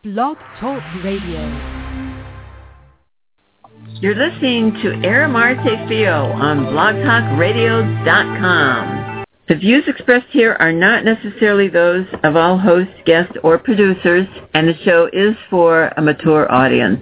Blog Talk Radio. You're listening to Aramarte Fio on blogtalkradio.com. The views expressed here are not necessarily those of all hosts, guests, or producers, and the show is for a mature audience.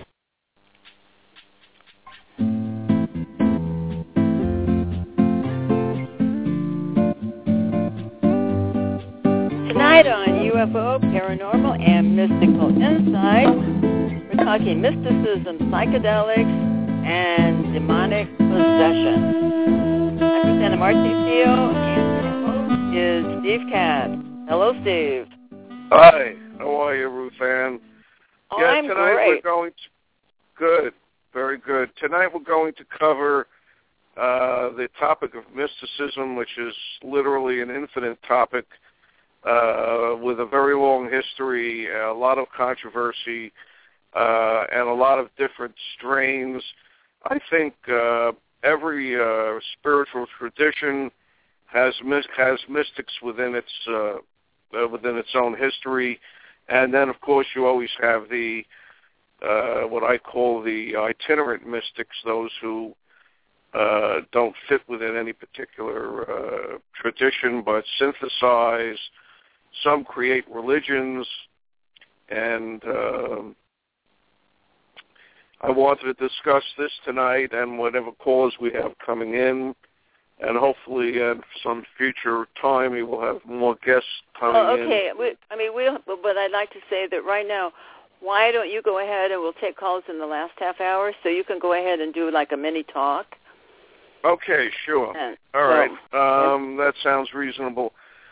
Tonight on UFO, Paranormal, and Mystical Insight, we're talking mysticism, psychedelics, and demonic possession. I'm Rosanna Martefio, and our host is Steve Catt. Hello, Steve. Hi, how are you, Ruthann? Oh, yeah, I'm tonight great. We're going to, good, very good. Tonight we're going to cover the topic of mysticism, which is literally an infinite topic with a very long history, a lot of controversy, and a lot of different strains. I think every spiritual tradition has mystics within its own history, and then of course you always have the what I call the itinerant mystics, those who don't fit within any particular tradition but synthesize. Some create religions, and I wanted to discuss this tonight and whatever callers we have coming in, and hopefully at some future time we will have more guests coming in. Okay. But I'd like to say that right now, why don't you go ahead and we'll take calls in the last half hour, so you can go ahead and do like a mini talk. Okay, sure. All right. That sounds reasonable.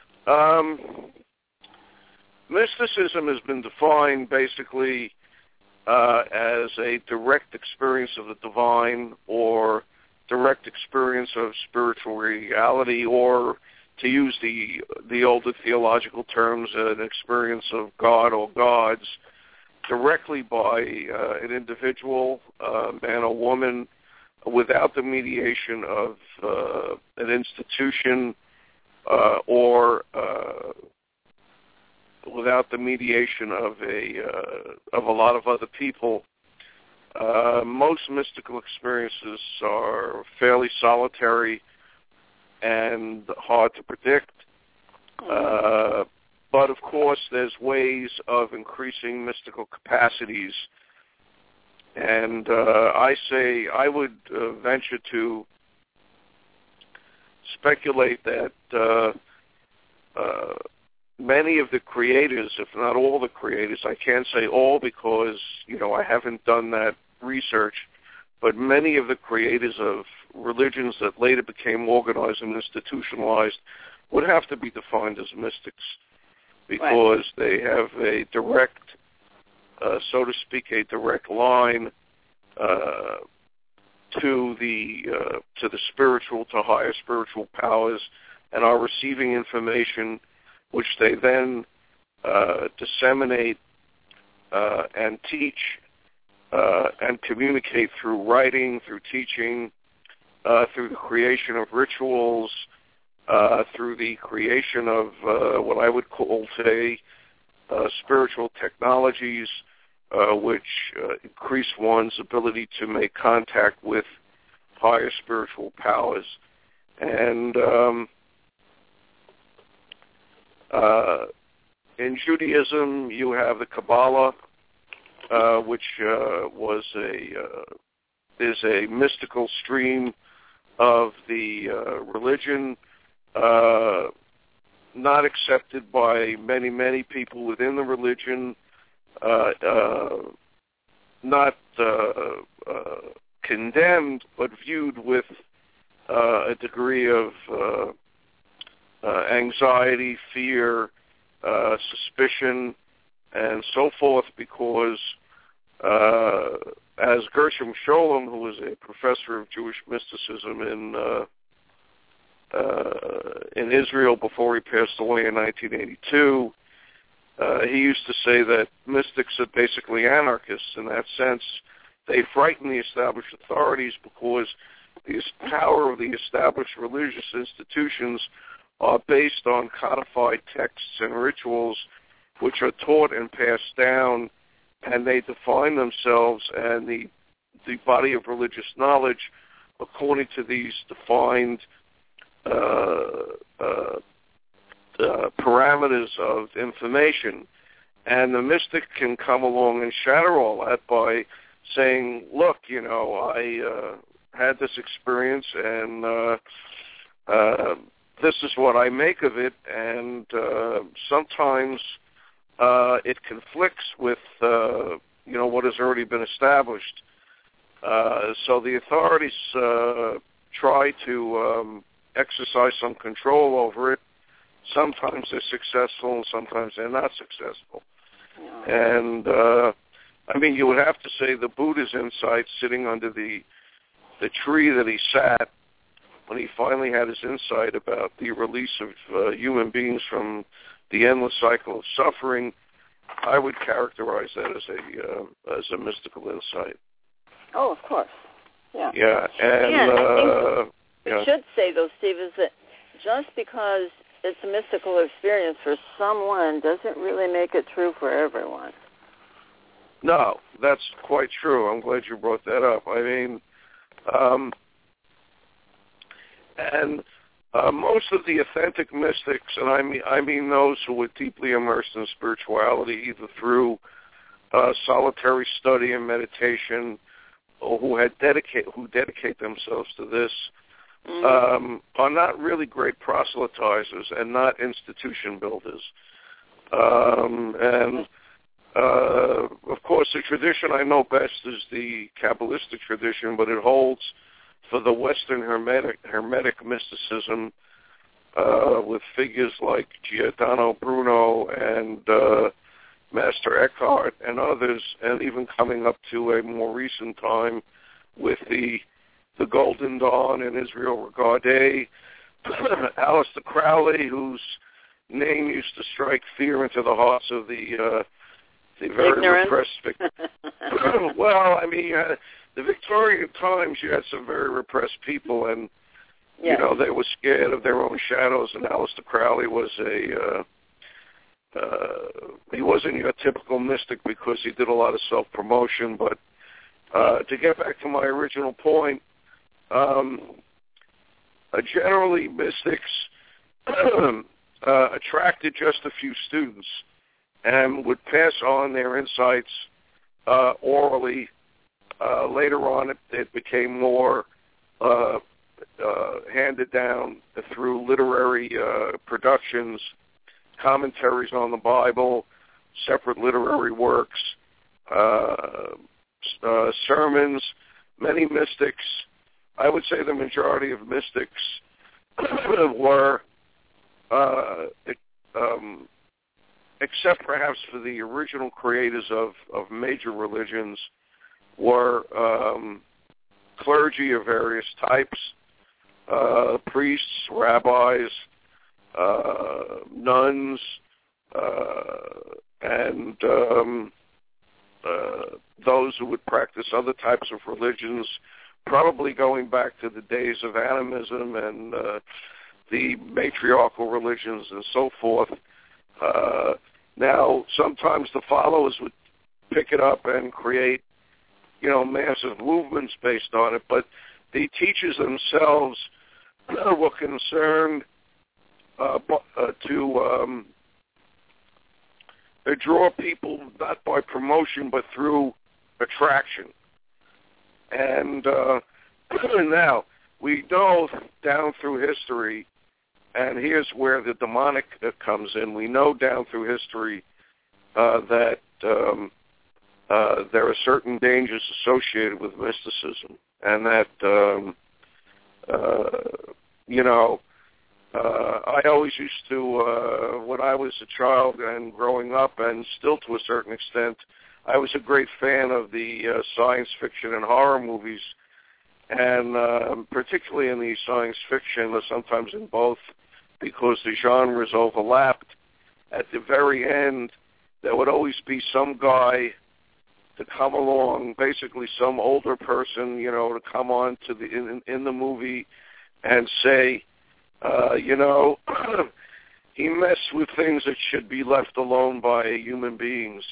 Mysticism has been defined basically as a direct experience of the divine or direct experience of spiritual reality, or to use the older theological terms, an experience of God or gods directly by an individual, man or woman, without the mediation of an institution or without the mediation of a lot of other people. Most mystical experiences are fairly solitary and hard to predict. But of course, there's ways of increasing mystical capacities. And I would venture to speculate that many of the creators, if not all the creators, I can't say all because, I haven't done that research, but many of the creators of religions that later became organized and institutionalized would have to be defined as mystics because they have a direct, so to speak, a direct line to the spiritual, to higher spiritual powers, and are receiving information which they then disseminate and teach and communicate through writing, through teaching, through the creation of rituals, through the creation of what I would call today spiritual technologies, which increase one's ability to make contact with higher spiritual powers. And in Judaism, you have the Kabbalah, which is a mystical stream of the religion, not accepted by many people within the religion, not condemned, but viewed with a degree of anxiety, fear, suspicion, and so forth, because as Gershom Scholem, who was a professor of Jewish mysticism in Israel before he passed away in 1982, he used to say that mystics are basically anarchists. In that sense, they frighten the established authorities because the power of the established religious institutions are based on codified texts and rituals which are taught and passed down, and they define themselves and the body of religious knowledge according to these defined parameters of information. And the mystic can come along and shatter all that by saying, look, I had this experience, and this is what I make of it, and sometimes it conflicts with, what has already been established. So the authorities try to exercise some control over it. Sometimes they're successful, and sometimes they're not successful. Yeah. And, you would have to say the Buddha's insight sitting under the tree that he sat when he finally had his insight about the release of human beings from the endless cycle of suffering, I would characterize that as a mystical insight. Oh, of course. Yeah. Yeah, and I think we should say, though, Steve, is that just because it's a mystical experience for someone doesn't really make it true for everyone. No, that's quite true. I'm glad you brought that up. Most of the authentic mystics, and I mean those who were deeply immersed in spirituality, either through solitary study and meditation, or who dedicate themselves to this, are not really great proselytizers and not institution builders. Of course, the tradition I know best is the Kabbalistic tradition, but it holds for the Western Hermetic mysticism with figures like Giordano Bruno and Master Eckhart and others, and even coming up to a more recent time with the Golden Dawn and Israel Regardie, Aleister Crowley, whose name used to strike fear into the hearts of the very repressed victims. Well, the Victorian times, you had some very repressed people, and yes, they were scared of their own shadows. And Aleister Crowley was he wasn't your typical mystic because he did a lot of self-promotion. But to get back to my original point, generally mystics attracted just a few students and would pass on their insights orally. Later on, it became more handed down through literary productions, commentaries on the Bible, separate literary works, sermons. Many mystics, I would say the majority of mystics were, except perhaps for the original creators of major religions, were clergy of various types, priests, rabbis, nuns, and those who would practice other types of religions, probably going back to the days of animism and the matriarchal religions and so forth. Now, sometimes the followers would pick it up and create, massive movements based on it, but the teachers themselves were concerned to draw people not by promotion but through attraction. And now, we know down through history, and here's where the demonic comes in, we know down through history that there are certain dangers associated with mysticism, and that, I always used to, when I was a child and growing up, and still to a certain extent, I was a great fan of the science fiction and horror movies, and particularly in the science fiction, or sometimes in both, because the genres overlapped. At the very end, there would always be some guy to come along, basically some older person, to come on to in the movie and say, he messed with things that should be left alone by human beings.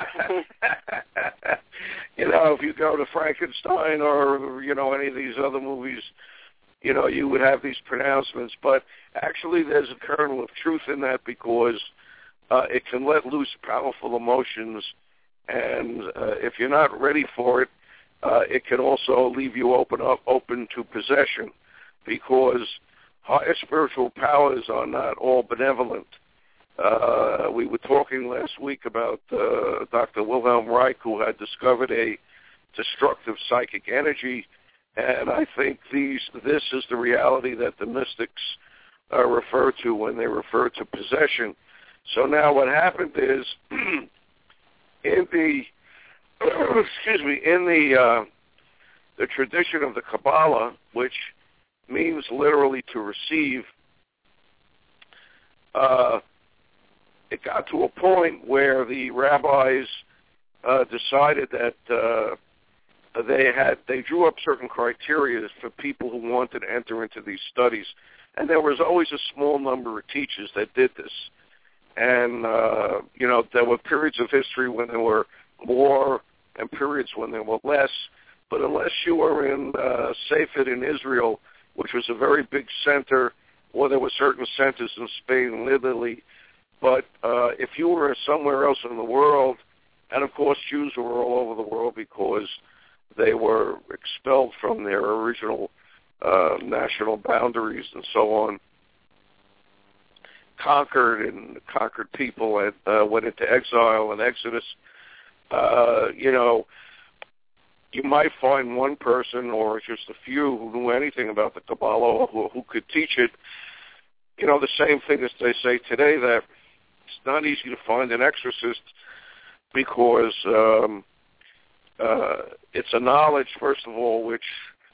If you go to Frankenstein or, any of these other movies, you would have these pronouncements. But actually there's a kernel of truth in that, because it can let loose powerful emotions. And if you're not ready for it, it can also leave you open to possession, because higher spiritual powers are not all benevolent. We were talking last week about Dr. Wilhelm Reich, who had discovered a destructive psychic energy, and I think this is the reality that the mystics refer to when they refer to possession. So now what happened is, in the the tradition of the Kabbalah, which means literally to receive, it got to a point where the rabbis decided that they drew up certain criteria for people who wanted to enter into these studies, and there was always a small number of teachers that did this. And there were periods of history when there were more and periods when there were less. But unless you were in Safed in Israel, which was a very big center, or there were certain centers in Spain and Italy, but if you were somewhere else in the world, and of course Jews were all over the world because they were expelled from their original national boundaries and so on, conquered people and went into exile and exodus, you might find one person or just a few who knew anything about the Kabbalah or who could teach it. The same thing as they say today, that it's not easy to find an exorcist because it's a knowledge, first of all, which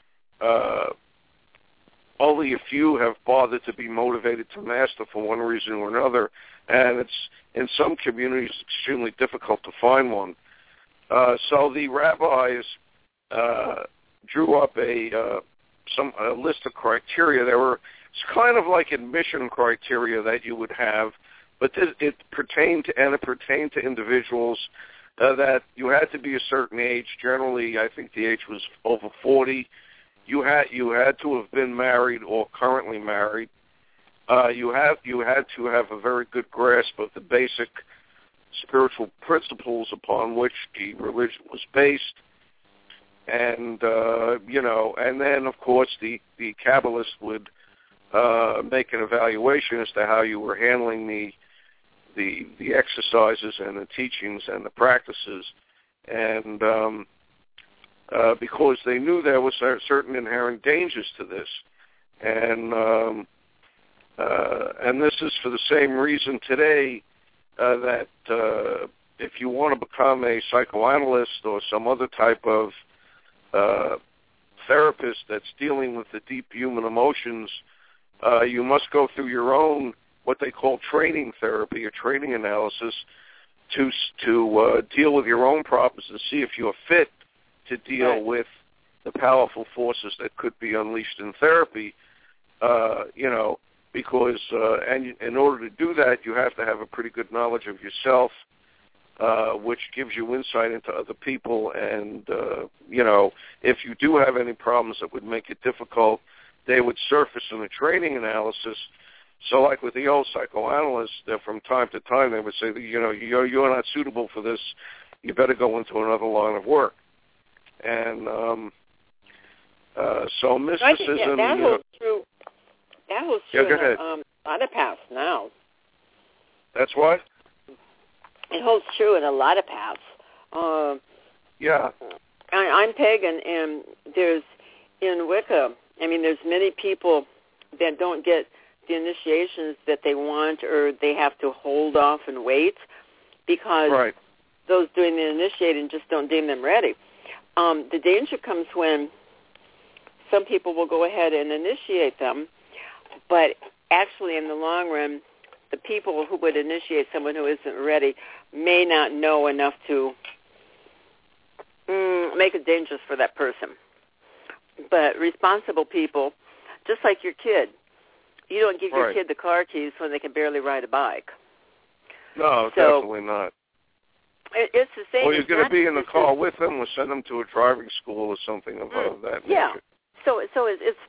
only a few have bothered to be motivated to master for one reason or another, and it's in some communities extremely difficult to find one. So the rabbis drew up a list of criteria. It's kind of like admission criteria that you would have, but it pertained to individuals that you had to be a certain age. Generally, I think the age was over 40. You had to have been married or currently married. You had to have a very good grasp of the basic spiritual principles upon which the religion was based, and and then of course the Kabbalist would make an evaluation as to how you were handling the exercises and the teachings and the practices, and because they knew there was certain inherent dangers to this, and this is for the same reason today that if you want to become a psychoanalyst or some other type of therapist that's dealing with the deep human emotions, you must go through your own, what they call training therapy or training analysis, to deal with your own problems and see if you're fit to deal with the powerful forces that could be unleashed in therapy, because and in order to do that, you have to have a pretty good knowledge of yourself, which gives you insight into other people. And, if you do have any problems that would make it difficult, they would surface in the training analysis. So like with the old psychoanalysts, from time to time they would say, you're not suitable for this. You better go into another line of work. And so mysticism... that holds true. That holds true go ahead. in a lot of paths now. That's what? It holds true in a lot of paths. Yeah. I'm pagan, and there's, in Wicca, there's many people that don't get the initiations that they want, or they have to hold off and wait because those doing the initiating just don't deem them ready. The danger comes when some people will go ahead and initiate them, but actually in the long run, the people who would initiate someone who isn't ready may not know enough to make it dangerous for that person. But responsible people, just like your kid, You don't give your kid the car keys when they can barely ride a bike. No, definitely not. It's the same. Well, you're going to be in the car with them or send them to a driving school or something of that nature. Yeah. So it's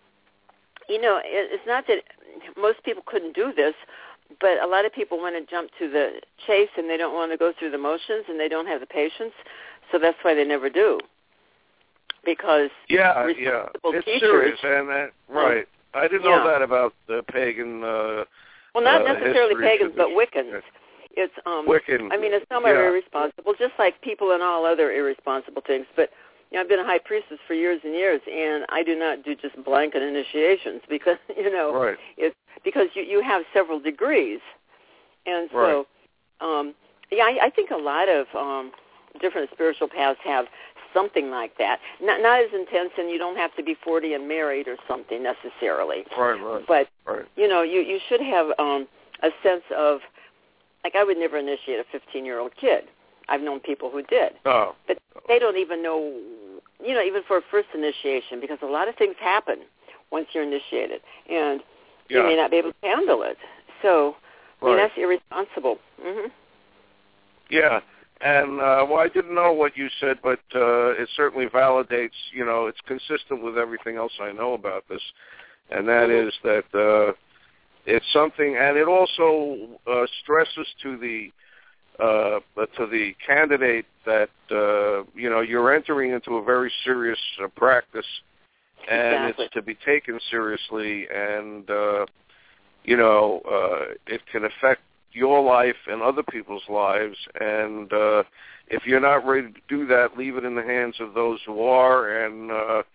it's not that most people couldn't do this, but a lot of people want to jump to the chase and they don't want to go through the motions and they don't have the patience, so that's why they never do. Because it's serious, and right. I didn't know that about the pagan. Well, not necessarily pagans, but Wiccans. It's Wiccan. I mean, some are irresponsible, just like people in all other irresponsible things. But I've been a high priestess for years and years, and I do not do just blanket initiations because it's because you have several degrees, and so I think a lot of different spiritual paths have something like that. Not as intense, and you don't have to be 40 and married or something necessarily. Right. But you should have a sense of, like, I would never initiate a 15-year-old kid. I've known people who did. Oh. But they don't even know, even for a first initiation, because a lot of things happen once you're initiated, and you may not be able to handle it. So, I mean, that's irresponsible. Mm-hmm. Yeah. And, I didn't know what you said, but it certainly validates, it's consistent with everything else I know about this, and that is that it's something, and it also stresses to the candidate that, you're entering into a very serious practice, and it's to be taken seriously, and, it can affect your life and other people's lives, and if you're not ready to do that, leave it in the hands of those who are, and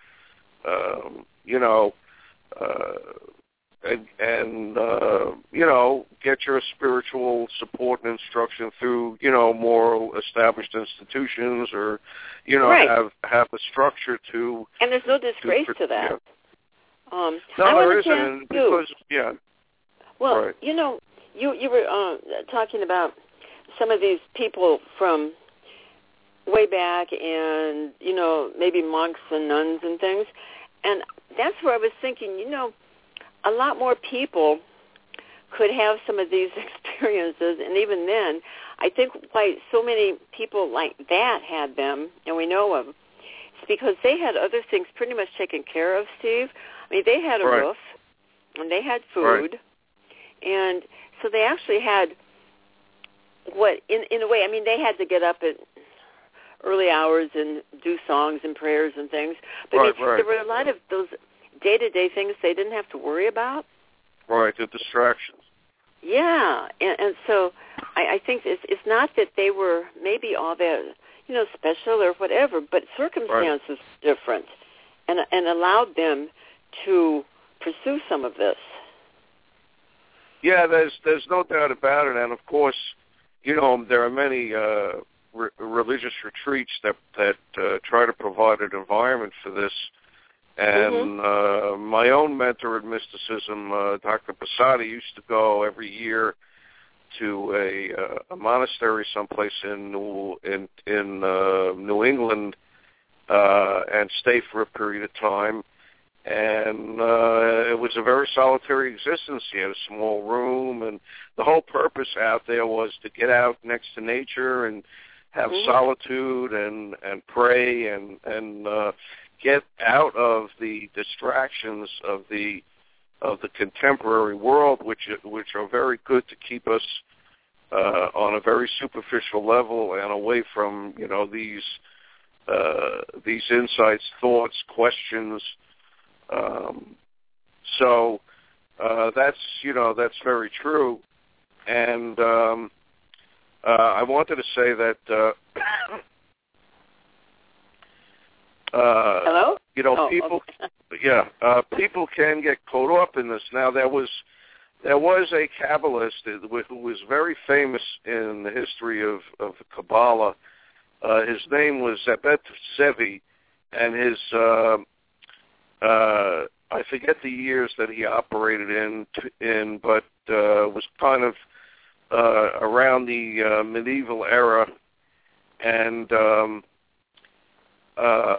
get your spiritual support and instruction through more established institutions, or have a structure to. And there's no disgrace to that. No, there isn't, because Well, You were talking about some of these people from way back, and maybe monks and nuns and things, and that's where I was thinking, a lot more people could have some of these experiences, and even then, I think why so many people like that had them, and we know of, it's because they had other things pretty much taken care of, Steve. I mean, they had a roof, and they had food, and so they actually had in a way, I mean, they had to get up at early hours and do songs and prayers and things. But there were a lot of those day-to-day things they didn't have to worry about. Right, the distractions. Yeah, and so I think it's not that they were maybe all that, special or whatever, but circumstances were different and allowed them to pursue some of this. Yeah, there's no doubt about it, and of course, there are many religious retreats that try to provide an environment for this. And my own mentor in mysticism, Dr. Posada, used to go every year to a monastery someplace in New England and stay for a period of time. And it was a very solitary existence. He had a small room, and the whole purpose out there was to get out next to nature and have solitude and pray and get out of the distractions of the contemporary world, which are very good to keep us on a very superficial level and away from these insights, thoughts, questions. So that's very true, and I wanted to say that hello? People, people can get caught up in this. Now there was a Kabbalist who was very famous in the history of the Kabbalah. His name was Zebet Sevi, and his I forget the years that he operated in, but was kind of around the medieval era. And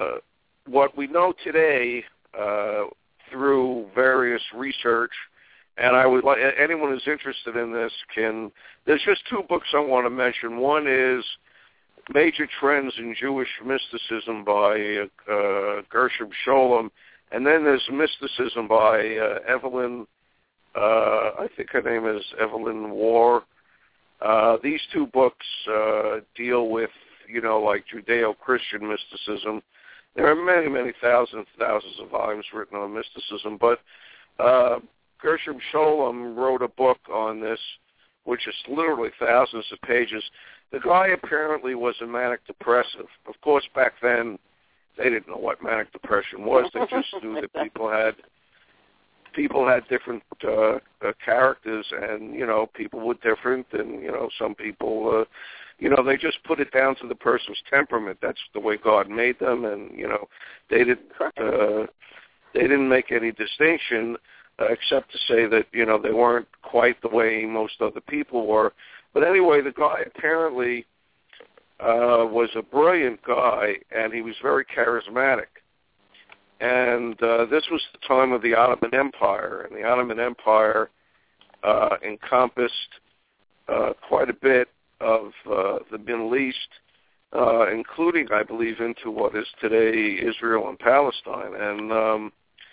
what we know today through various research And I would like anyone who's interested in this can. There's just two books I want to mention. One is Major Trends in Jewish Mysticism by Gershom Scholem, and then there's Mysticism by Evelyn. I think her name is Evelyn Waugh. These two books deal with, like Judeo-Christian mysticism. There are many, many thousands of volumes written on mysticism, but Gershom Scholem wrote a book on this, which is literally thousands of pages. The guy apparently was a manic depressive. Of course, back then, they didn't know what manic depression was. They just knew that people had different characters, and people were different, and some people, they just put it down to the person's temperament. That's the way God made them, and they didn't make any distinction except to say that they weren't quite the way most other people were. But anyway, the guy apparently was a brilliant guy, and he was very charismatic. And this was the time of the Ottoman Empire, and the Ottoman Empire encompassed quite a bit of the Middle East, including, I believe, into what is today Israel and Palestine. And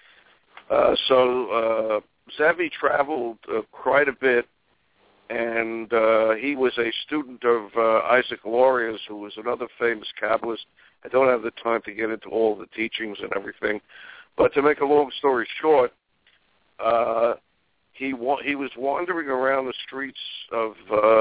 so Zevi traveled quite a bit, and he was a student of Isaac Lorius, who was another famous Kabbalist. I don't have the time to get into all the teachings and everything, but to make a long story short, he was wandering around the streets of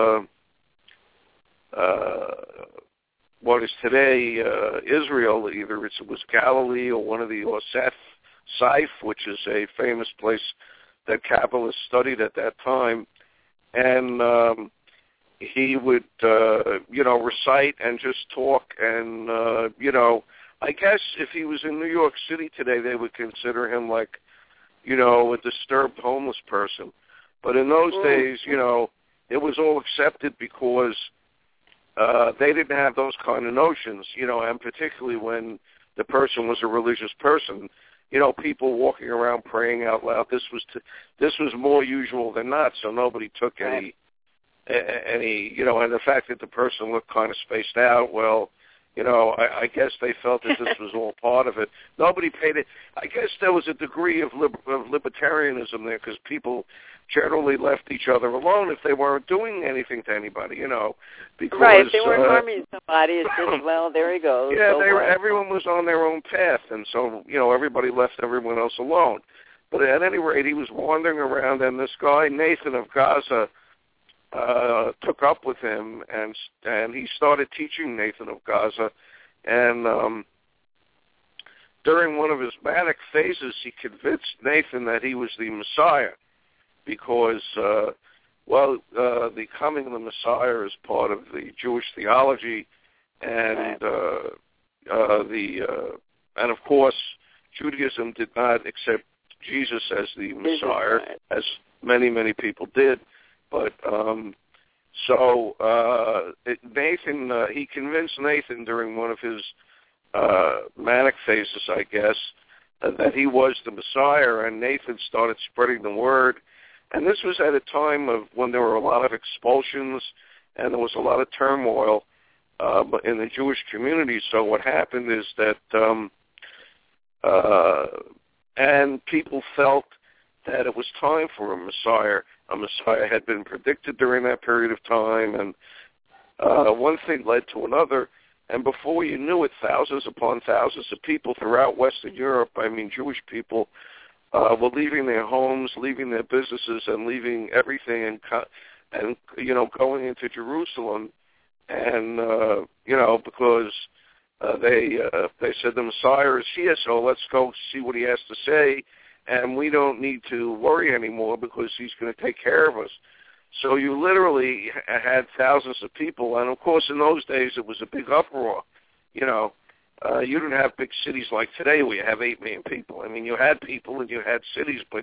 what is today Israel. Either it was Galilee or one of the Saif, which is a famous place that Kabbalists studied at that time, and he would, recite and just talk, and, I guess if he was in New York City today, they would consider him like, a disturbed homeless person. But in those days, it was all accepted because they didn't have those kind of notions, and particularly when the person was a religious person. People walking around praying out loud. This was more usual than not, so nobody took any, and the fact that the person looked kind of spaced out, well, I guess they felt that this was all part of it. Nobody paid it. I guess there was a degree of libertarianism there because people generally left each other alone if they weren't doing anything to anybody, because... Right, if they weren't harming somebody, it's just, well, there he goes. Yeah, everyone was on their own path, and so, everybody left everyone else alone. But at any rate, he was wandering around, and this guy, Nathan of Gaza, took up with him, and he started teaching Nathan of Gaza, and during one of his manic phases, he convinced Nathan that he was the Messiah, because, the coming of the Messiah is part of the Jewish theology, and and of course, Judaism did not accept Jesus as the Messiah, as many people did. But Nathan, he convinced Nathan during one of his manic phases, I guess, that he was the Messiah, and Nathan started spreading the word. And this was at a time of when there were a lot of expulsions and there was a lot of turmoil in the Jewish community. So what happened is that, and people felt that it was time for a Messiah. A Messiah had been predicted during that period of time, and one thing led to another. And before you knew it, thousands upon thousands of people throughout Western Europe, Jewish people, were leaving their homes, leaving their businesses, and leaving everything, and going into Jerusalem, and because they said the Messiah is here, so let's go see what he has to say, and we don't need to worry anymore because he's going to take care of us. So you literally had thousands of people, and of course in those days it was a big uproar. You didn't have big cities like today where you have 8 million people. You had people and you had cities, but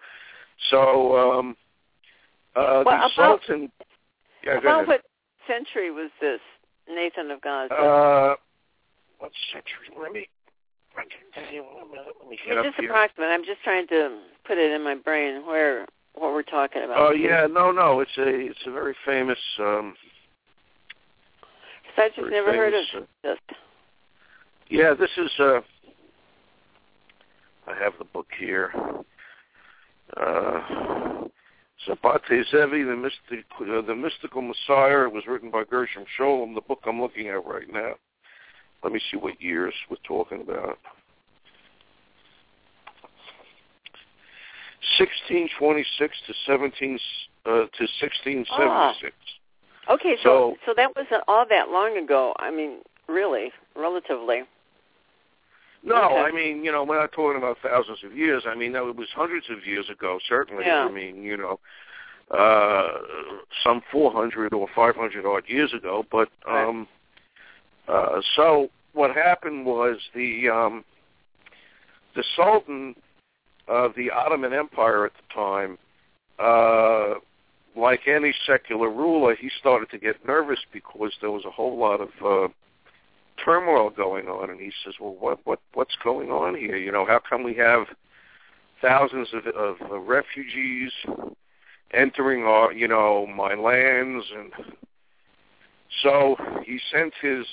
so the Sultan. About what century was this, Nathan of Gaza? What century? I can tell you in a minute. Let me get just up here. Approximate. I'm just trying to put it in my brain. Where what we're talking about? Oh, yeah, no, it's a very famous. I just never heard of this. Yeah, this is. I have the book here. Sabbatai Zevi, the Mystical Messiah. It was written by Gershom Scholem. The book I'm looking at right now. Let me see what years we're talking about. 1626 to 1676. Okay, so that wasn't all that long ago. I mean, really, relatively. No, okay. I mean, we're not talking about thousands of years. I mean, it was hundreds of years ago, certainly. Yeah. I mean, some 400 or 500 odd years ago. But so what happened was the Sultan of the Ottoman Empire at the time, like any secular ruler, he started to get nervous because there was a whole lot of turmoil going on, and he says, "Well, what's going on here? How come we have thousands of refugees entering our, my lands?" And so he sent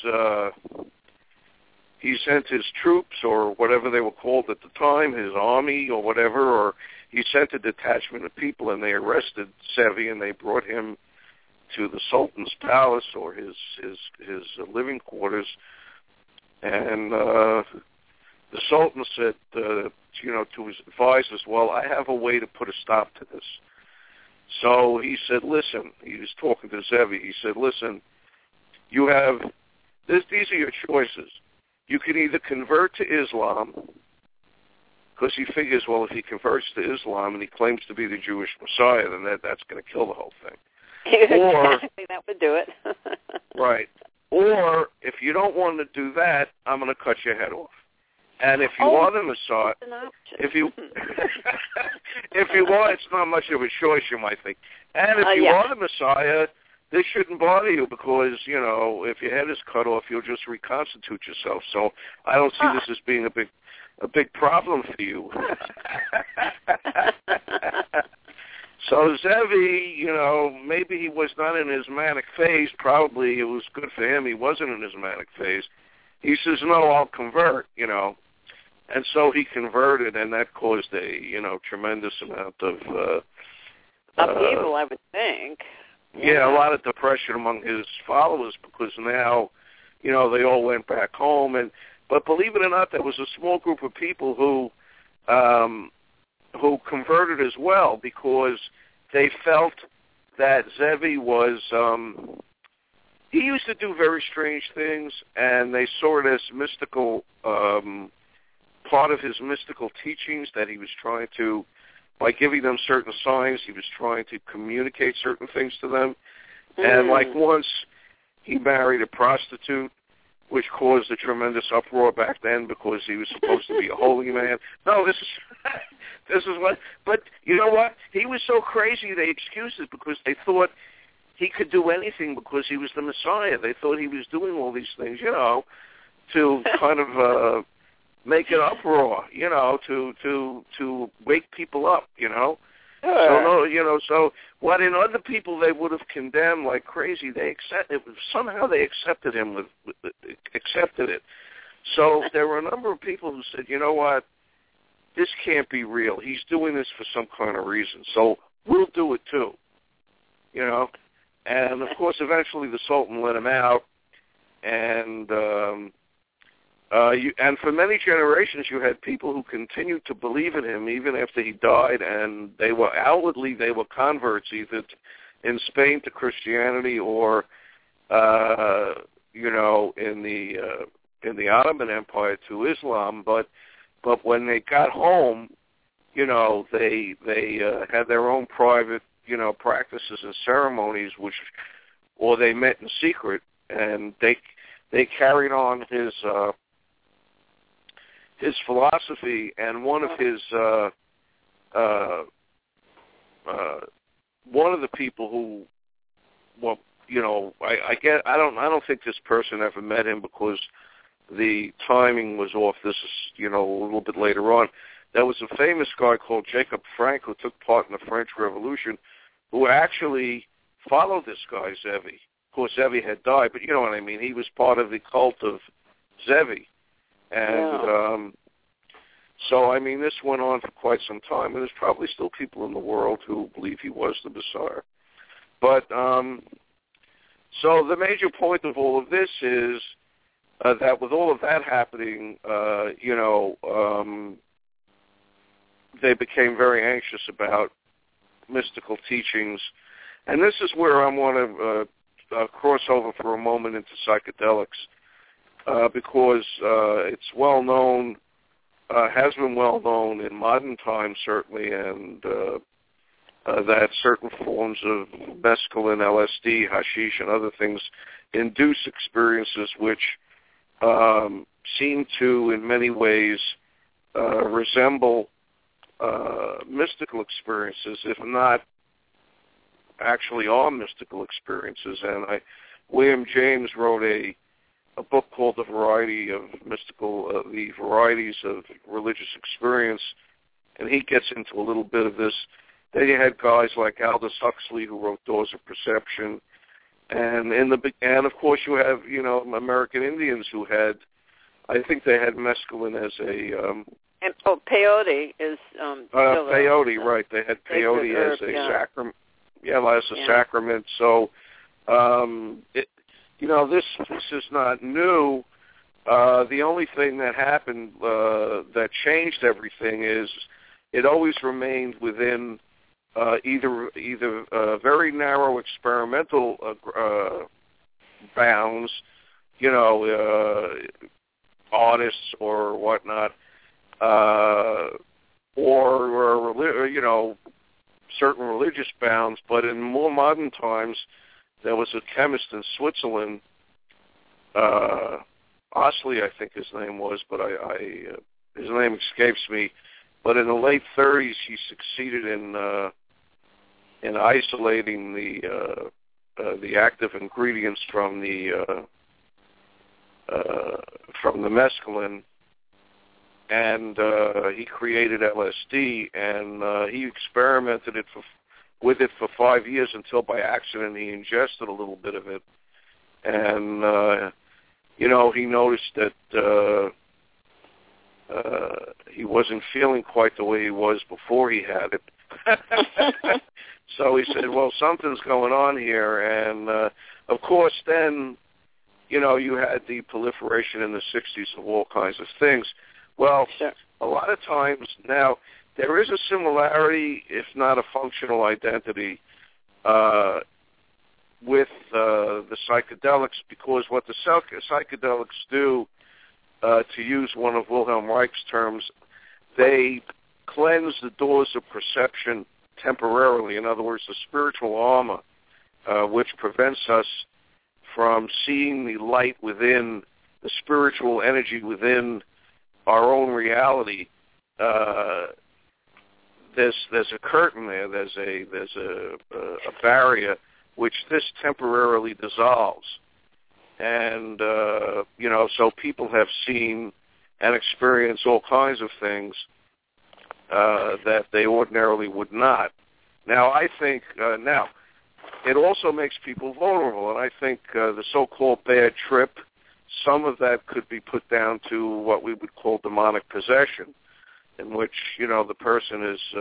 his troops, or whatever they were called at the time, his army or whatever, or he sent a detachment of people, and they arrested Zevi, and they brought him to the Sultan's palace, or his living quarters. And the Sultan said, to his advisors, "Well, I have a way to put a stop to this." So he said, "Listen," he was talking to Zevi, he said, "Listen, you have, these are your choices. You can either convert to Islam," because he figures, well, if he converts to Islam and he claims to be the Jewish Messiah, then that's going to kill the whole thing. Exactly, that would do it. Right. Or, if you don't want to do that, I'm going to cut your head off. And if you are the Messiah, if you are, it's not much of a choice, you might think. And if you are the Messiah, this shouldn't bother you because, if your head is cut off, you'll just reconstitute yourself. So I don't see this as being a big problem for you. So Zevi, maybe he was not in his manic phase. Probably it was good for him. He wasn't in his manic phase. He says, "No, I'll convert," And so he converted, and that caused a, tremendous amount of upheaval, I would think. Yeah, a lot of depression among his followers because now, they all went back home. But believe it or not, there was a small group of people who converted as well because they felt that Zevi was, he used to do very strange things, and they saw it as mystical, part of his mystical teachings that he was trying to, by giving them certain signs, he was trying to communicate certain things to them. And like once he married a prostitute, which caused a tremendous uproar back then because he was supposed to be a holy man. No, this is what, but you know what? He was so crazy they excused it because they thought he could do anything because he was the Messiah. They thought he was doing all these things, to kind of make an uproar, to wake people up, Sure. So what in other people they would have condemned like crazy, somehow they accepted him accepted it. So there were a number of people who said, "You know what? This can't be real. He's doing this for some kind of reason. So we'll do it too." And of course eventually the Sultan let him out, and and for many generations, you had people who continued to believe in him even after he died, and they were converts, either in Spain to Christianity or, in the Ottoman Empire to Islam. But when they got home, they had their own private, practices and ceremonies, or they met in secret, and they carried on his philosophy, and one of the people who, well, I don't think this person ever met him because the timing was off. This is, a little bit later on. there was a famous guy called Jacob Frank who took part in the French Revolution, who actually followed this guy, Zevi. Of course, Zevi had died, but you know what I mean. He was part of the cult of Zevi. And so, I mean, this went on for quite some time, and there's probably still people in the world who believe he was the Messiah. But so the major point of all of this is that with all of that happening, they became very anxious about mystical teachings. And this is where I want to cross over for a moment into psychedelics, because it's well known, has been well known in modern times certainly, and that certain forms of mescaline, LSD, hashish, and other things induce experiences which seem to, in many ways, resemble mystical experiences, if not actually are mystical experiences. And William James wrote a book called The Varieties of Religious Experience, and he gets into a little bit of this. Then you had guys like Aldous Huxley who wrote Doors of Perception, and of course you have American Indians who had, I think they had mescaline as a peyote is peyote, right? They had peyote as a sacrament. Yeah, as a sacrament. So, this is not new. The only thing that happened that changed everything is it always remained within either very narrow experimental bounds, artists or whatnot, or certain religious bounds. But in more modern times, there was a chemist in Switzerland, Osley, I think his name was, but his name escapes me. But in the late 30s, he succeeded in isolating the active ingredients from the mescaline, and he created LSD, and he experimented with it for 5 years until by accident he ingested a little bit of it, and he noticed that he wasn't feeling quite the way he was before he had it. So he said, well, something's going on here. And, of course, then, you had the proliferation in the 60s of all kinds of things. Well, sure. A lot of times now, there is a similarity, if not a functional identity, with the psychedelics, because what the psychedelics do, to use one of Wilhelm Reich's terms, they cleanse the doors of perception temporarily. In other words, the spiritual armor, which prevents us from seeing the light within, the spiritual energy within our own reality. There's a curtain there. There's a barrier which this temporarily dissolves, and so people have seen and experienced all kinds of things that they ordinarily would not. Now, I think it also makes people vulnerable, and I think the so-called bad trip, some of that could be put down to what we would call demonic possession, in which the person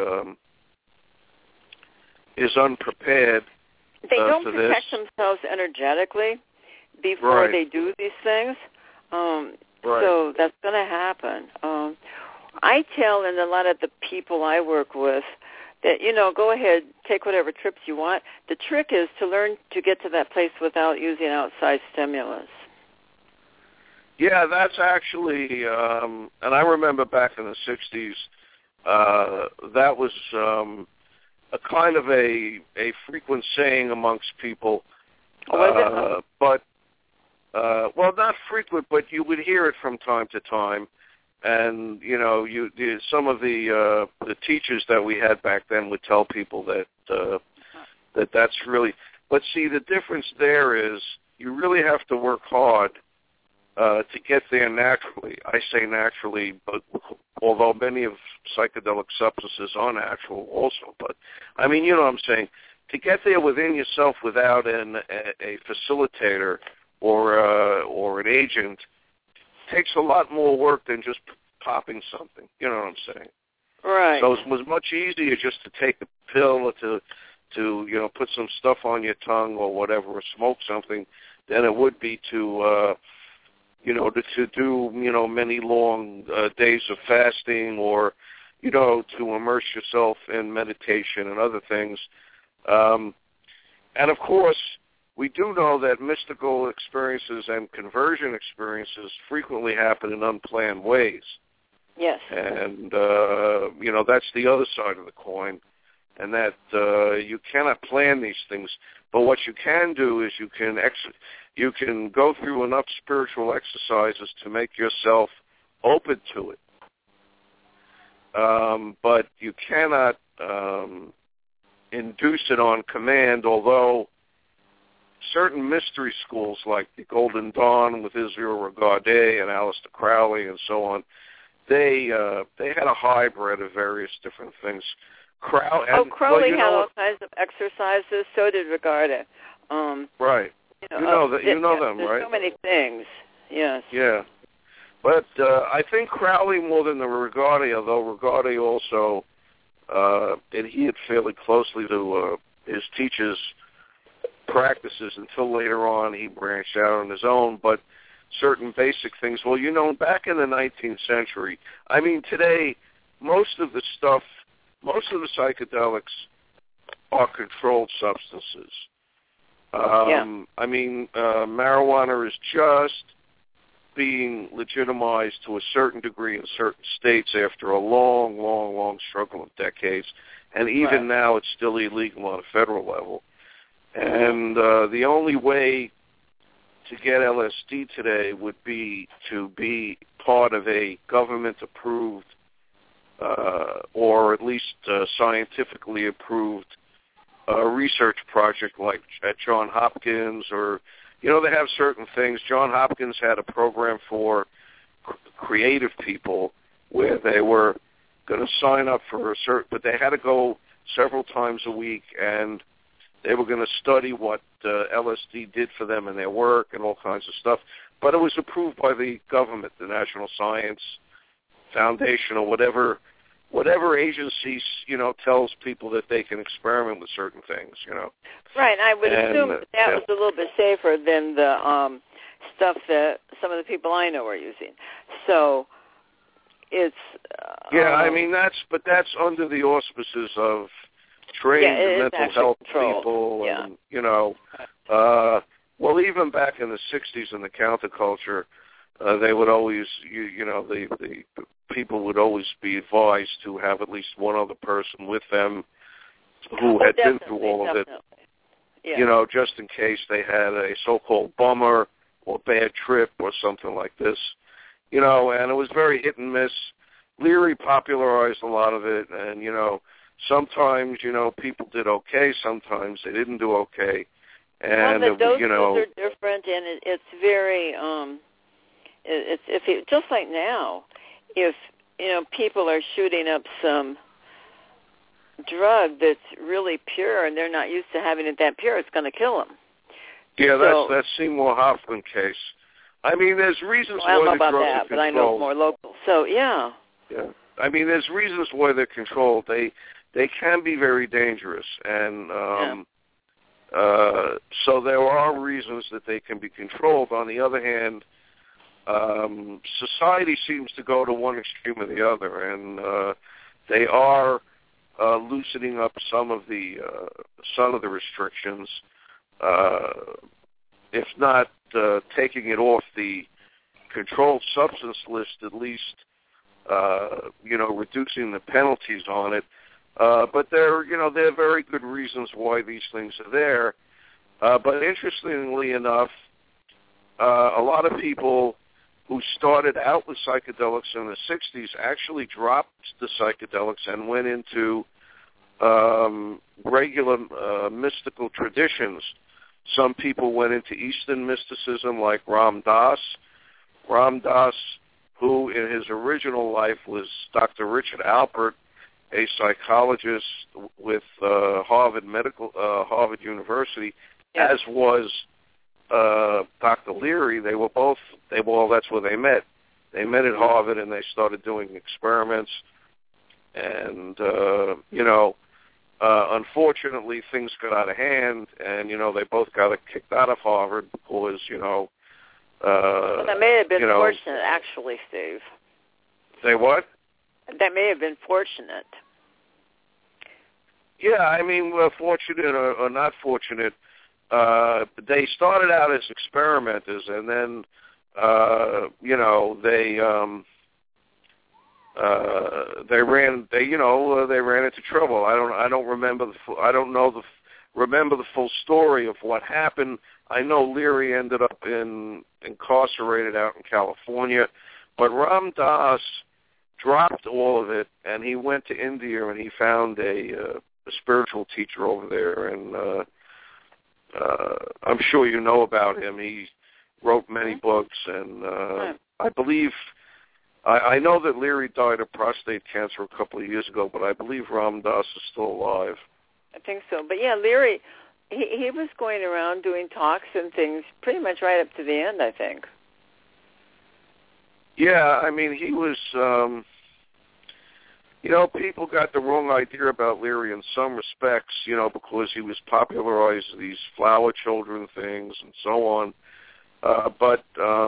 is unprepared. They don't protect themselves energetically before they do these things. So that's going to happen. I tell and a lot of the people I work with that, go ahead, take whatever trips you want. The trick is to learn to get to that place without using outside stimulus. Yeah, that's actually, and I remember back in the 60s, that was a kind of a frequent saying amongst people. Was it? But, well, not frequent, but you would hear it from time to time. And, some of the teachers that we had back then would tell people that that's really, but see, the difference there is you really have to work hard to get there naturally. I say naturally, but although many of psychedelic substances are natural also. But, I mean, you know what I'm saying. To get there within yourself without a facilitator or an agent takes a lot more work than just popping something. You know what I'm saying? Right. So it was much easier just to take a pill or to put some stuff on your tongue or whatever, or smoke something, than it would be to do many long days of fasting, or to immerse yourself in meditation and other things. And of course, we do know that mystical experiences and conversion experiences frequently happen in unplanned ways. Yes. And, that's the other side of the coin, and that you cannot plan these things. But what you can do is you can go through enough spiritual exercises to make yourself open to it. But you cannot induce it on command, although certain mystery schools like the Golden Dawn with Israel Regardie and Aleister Crowley and so on, they had a hybrid of various different things. Crowley had all kinds of exercises. So did Regardie. Right. You know them, there's right? So many things. Yes. Yeah. But I think Crowley more than the Regardie, although Regardie also adhered fairly closely to his teacher's practices until later on he branched out on his own. But certain basic things, back in the 19th century, I mean, today, most of the psychedelics are controlled substances. I mean, marijuana is just being legitimized to a certain degree in certain states after a long, long, long struggle of decades. And even now it's still illegal on a federal level. And the only way to get LSD today would be to be part of a government-approved or at least scientifically approved research project like at Johns Hopkins, or, they have certain things. Johns Hopkins had a program for creative people where they were going to sign up for a certain, but they had to go several times a week, and they were going to study what LSD did for them in their work and all kinds of stuff. But it was approved by the government, the National Science Foundation, or whatever agency, tells people that they can experiment with certain things, Right, I would assume that was a little bit safer than the stuff that some of the people I know are using. So it's... I mean, that's under the auspices of trained mental health people, and, well, even back in the 60s in the counterculture, they would always, the people would always be advised to have at least one other person with them who had been through all of it, just in case they had a so-called bummer or bad trip or something like this, and it was very hit and miss. Leary popularized a lot of it, and, sometimes, people did okay, sometimes they didn't do okay. And, the doses are different, and it's very, just like now, if, people are shooting up some drug that's really pure and they're not used to having it that pure, it's going to kill them. Yeah, that's Seymour Hoffman case. I mean, there's reasons why the drugs are controlled. I don't know about that, but I know more local. So, yeah. Yeah. I mean, there's reasons why they're controlled. They can be very dangerous, and so there are reasons that they can be controlled. On the other hand, society seems to go to one extreme or the other, and they are loosening up some of the restrictions, if not taking it off the controlled substance list, at least reducing the penalties on it. But there are very good reasons why these things are there. But interestingly enough, a lot of people who started out with psychedelics in the 60s actually dropped the psychedelics and went into regular mystical traditions. Some people went into Eastern mysticism like Ram Dass. Ram Dass who in his original life was Dr. Richard Alpert, a psychologist with Harvard University, yes. as was Dr. Leary. That's where they met. They met at Harvard, and they started doing experiments. And, unfortunately, things got out of hand, and, they both got kicked out of Harvard because, well, that may have been fortunate, actually, Steve. Say what? That may have been fortunate. Yeah, I mean, fortunate or not fortunate. They started out as experimenters, and then, they ran into trouble. I don't remember remember the full story of what happened. I know Leary ended up incarcerated out in California, but Ram Dass dropped all of it, and he went to India, and he found a spiritual teacher over there, and I'm sure you know about him. He wrote many books, and I believe, I know that Leary died of prostate cancer a couple of years ago, but I believe Ram Dass is still alive. I think so. But yeah, Leary, he was going around doing talks and things pretty much right up to the end, I think. Yeah, I mean, he was, people got the wrong idea about Leary in some respects, because he was popularized these flower children things and so on. But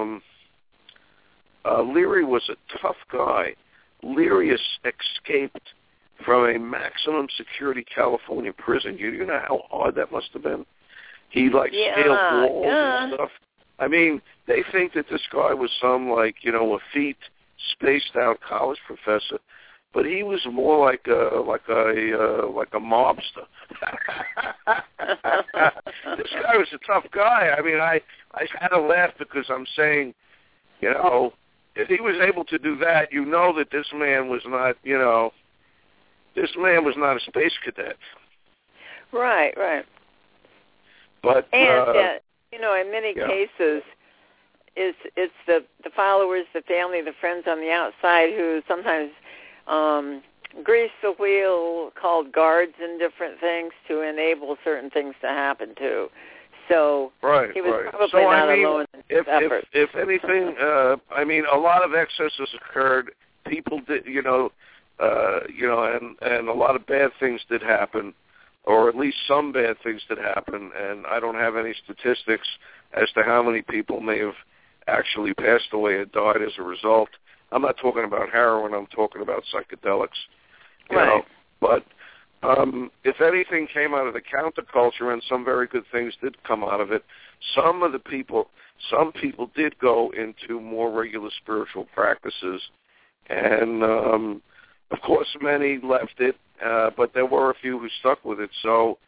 Leary was a tough guy. Leary escaped from a maximum security California prison. You know how hard that must have been? He, scaled walls and stuff. I mean, they think that this guy was some, effete, spaced-out college professor, but he was more like a mobster. This guy was a tough guy. I mean, I had to laugh because I'm saying, if he was able to do that, that this man was not, this man was not a space cadet. Right. But and in many cases, it's the followers, the family, the friends on the outside who sometimes grease the wheel, called guards and different things to enable certain things to happen too. So he was probably not alone in his efforts. If anything, a lot of excesses occurred. People did, and a lot of bad things did happen, or at least some bad things did happen. And I don't have any statistics as to how many people may have actually passed away and died as a result. I'm not talking about heroin. I'm talking about psychedelics. You know? But if anything came out of the counterculture, and some very good things did come out of it, some people did go into more regular spiritual practices, and of course many left it, but there were a few who stuck with it. So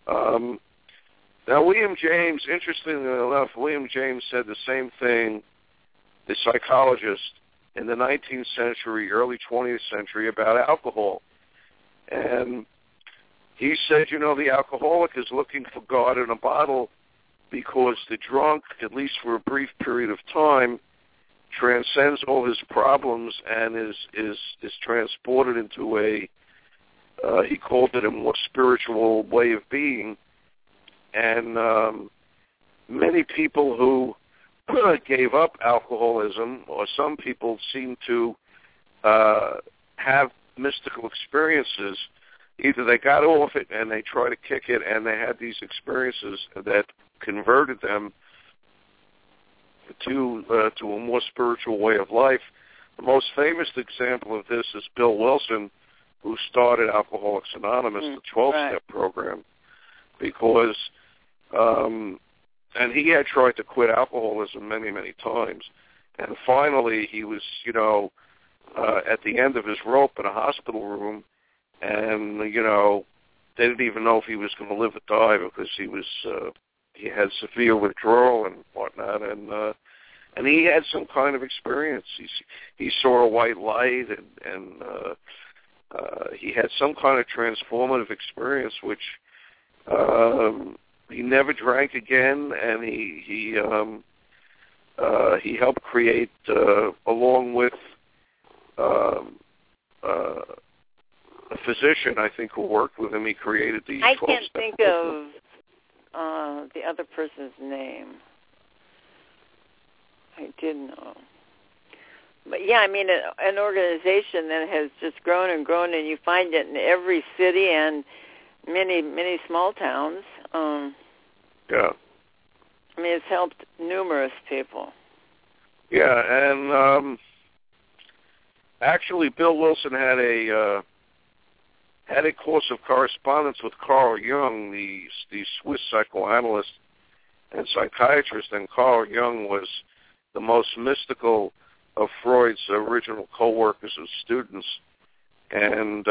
now William James, interestingly enough, William James said the same thing, the psychologist, in the 19th century, early 20th century, about alcohol. And he said, the alcoholic is looking for God in a bottle because the drunk, at least for a brief period of time, transcends all his problems and is transported into he called it a more spiritual way of being. And many people who gave up alcoholism, or some people seem to have mystical experiences. Either they got off it and they tried to kick it, and they had these experiences that converted them to a more spiritual way of life. The most famous example of this is Bill Wilson, who started Alcoholics Anonymous, the 12-step program, because and he had tried to quit alcoholism many, many times, and finally he was, at the end of his rope in a hospital room, and they didn't even know if he was going to live or die because he had severe withdrawal and whatnot, and he had some kind of experience. He saw a white light, and he had some kind of transformative experience, which he never drank again, and he he helped create, along with a physician, I think, who worked with him. He created the 12-step. I can't think of the other person's name. I did know. But yeah, I mean, an organization that has just grown and grown, and you find it in every city and many, many small towns. Yeah. I mean, it's helped numerous people. Yeah, and actually, Bill Wilson had a course of correspondence with Carl Jung, the Swiss psychoanalyst and psychiatrist, and Carl Jung was the most mystical of Freud's original co-workers and students, and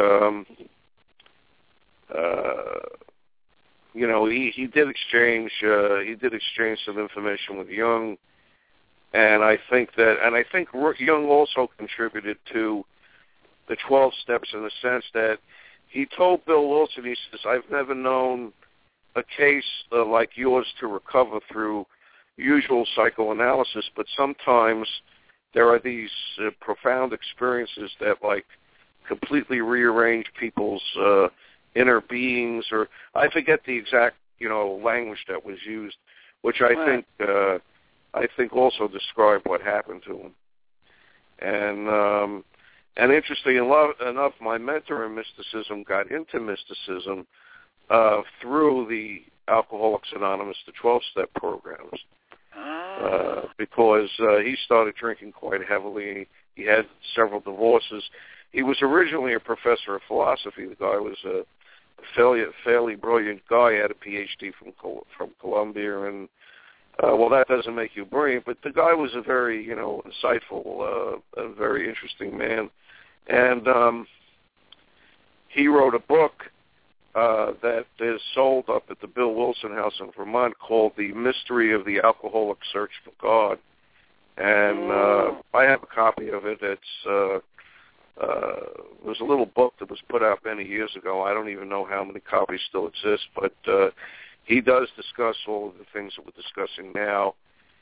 he did exchange some information with Jung, and I think Jung also contributed to the 12 steps in the sense that he told Bill Wilson, he says, "I've never known a case like yours to recover through usual psychoanalysis, but sometimes there are these profound experiences that, like, completely rearrange people's inner beings," or I forget the exact, language that was used, which I think also described what happened to him. And interesting enough, my mentor in mysticism got into mysticism through the Alcoholics Anonymous, the 12-step programs. Because he started drinking quite heavily. He had several divorces. He was originally a professor of philosophy. The guy was a fairly brilliant guy. He had a PhD from Columbia, and that doesn't make you brilliant, but the guy was a very, insightful, a very interesting man. And he wrote a book that is sold up at the Bill Wilson House in Vermont called The Mystery of the Alcoholic Search for God. And I have a copy of it. It was a little book that was put out many years ago. I don't even know how many copies still exist, but he does discuss all of the things that we're discussing now,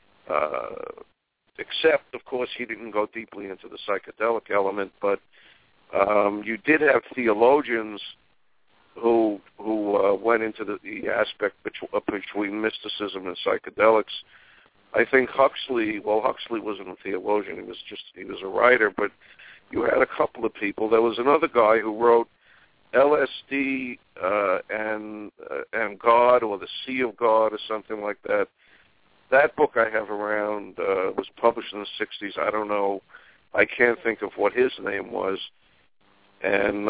except, of course, he didn't go deeply into the psychedelic element, but you did have theologians who went into the aspect between mysticism and psychedelics. I think Huxley wasn't a theologian, he was a writer, but you had a couple of people. There was another guy who wrote LSD and God, or the Sea of God, or something like that. That book I have around was published in the 60s. I don't know. I can't think of what his name was. And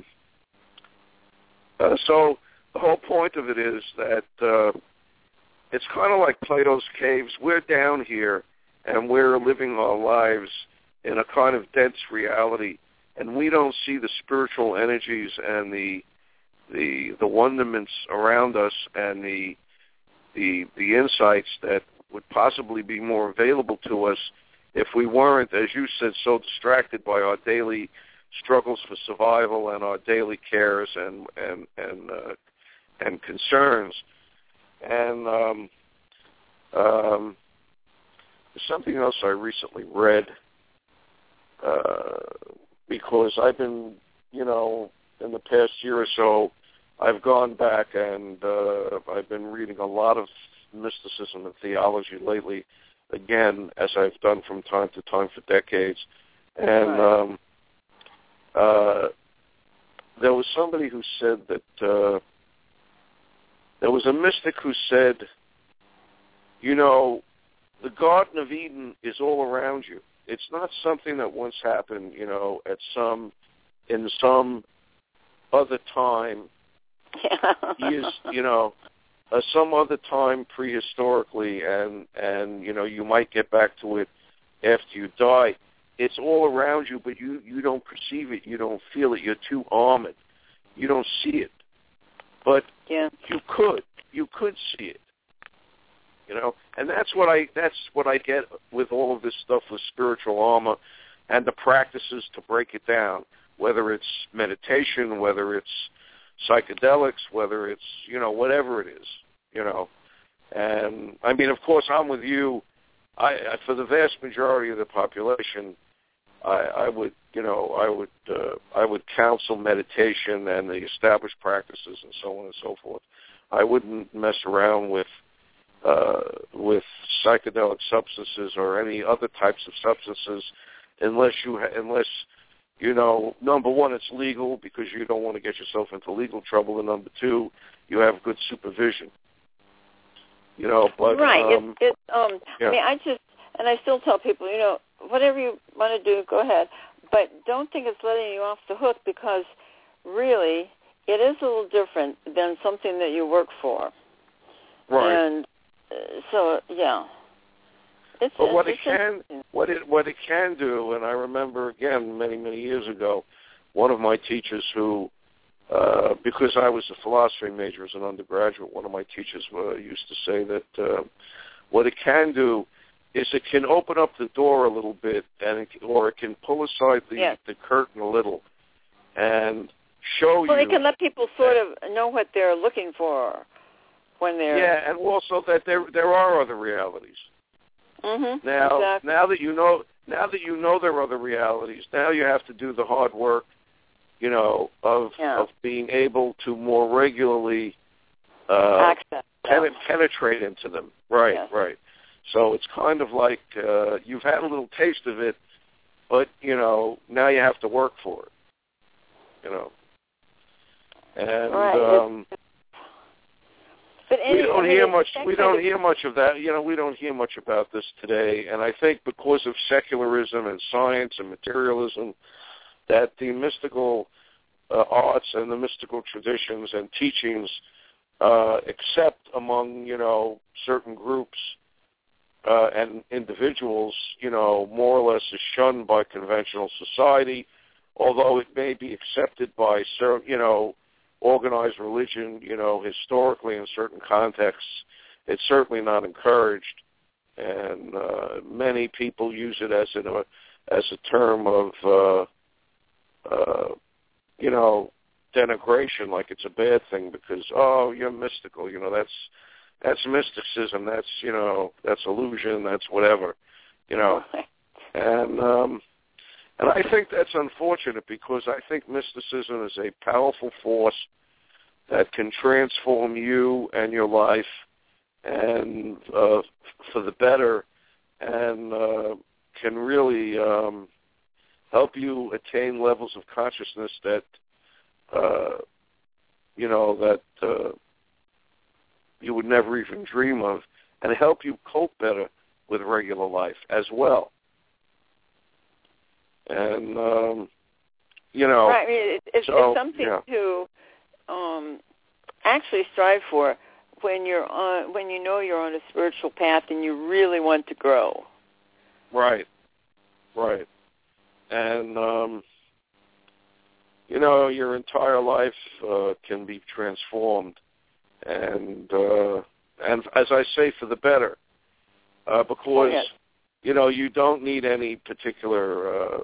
so the whole point of it is that it's kind of like Plato's caves. We're down here, and we're living our lives in a kind of dense reality, and we don't see the spiritual energies and the wonderments around us and the insights that would possibly be more available to us if we weren't, as you said, so distracted by our daily struggles for survival and our daily cares and concerns. And there's something else I recently read, because I've been, in the past year or so, I've gone back and I've been reading a lot of mysticism and theology lately, again, as I've done from time to time for decades. And there was somebody who said that there was a mystic who said, the Garden of Eden is all around you. It's not something that once happened, in some other time, some other time prehistorically, and you might get back to it after you die. It's all around you, but you don't perceive it, you don't feel it. You're too armored. You don't see it, but you could see it. And that's what I get with all of this stuff with spiritual armor and the practices to break it down, whether it's meditation, whether it's psychedelics, whether it's, whatever it is, And I mean, of course, I'm with you. for the vast majority of the population, I would counsel meditation and the established practices and so on and so forth. I wouldn't mess around with psychedelic substances or any other types of substances unless number one, it's legal because you don't want to get yourself into legal trouble, and number two, you have good supervision. But right. Yeah. I mean, I still tell people, whatever you want to do, go ahead, but don't think it's letting you off the hook, because really it is a little different than something that you work for. Right. And so, yeah. But what it can do, and I remember again many years ago, one of my teachers who, because I was a philosophy major as an undergraduate, one of my teachers used to say that what it can do is it can open up the door a little bit, or it can pull aside the curtain a little, and show you. Well, it can let people sort of know what they're looking for when they're. Yeah, and also that there are other realities. Mm-hmm. Now, exactly. now that you know there are other realities, now you have to do the hard work, of being able to more regularly penetrate into them. Right, yes. Right. So it's kind of like you've had a little taste of it, but now you have to work for it. And right. We don't hear much of that. We don't hear much about this today. And I think because of secularism and science and materialism, that the mystical arts and the mystical traditions and teachings, except among certain groups and individuals, more or less is shunned by conventional society. Although it may be accepted by certain, organized religion, historically in certain contexts, it's certainly not encouraged, and many people use it as a term of denigration, like it's a bad thing because you're mystical, that's mysticism, that's illusion, that's whatever, and I think that's unfortunate, because I think mysticism is a powerful force that can transform you and your life, and for the better, and can really help you attain levels of consciousness that you would never even dream of, and help you cope better with regular life as well. And right. I mean, it's something to actually strive for when you're you're on a spiritual path and you really want to grow. Right. And your entire life can be transformed, and as I say, for the better, because you don't need any particular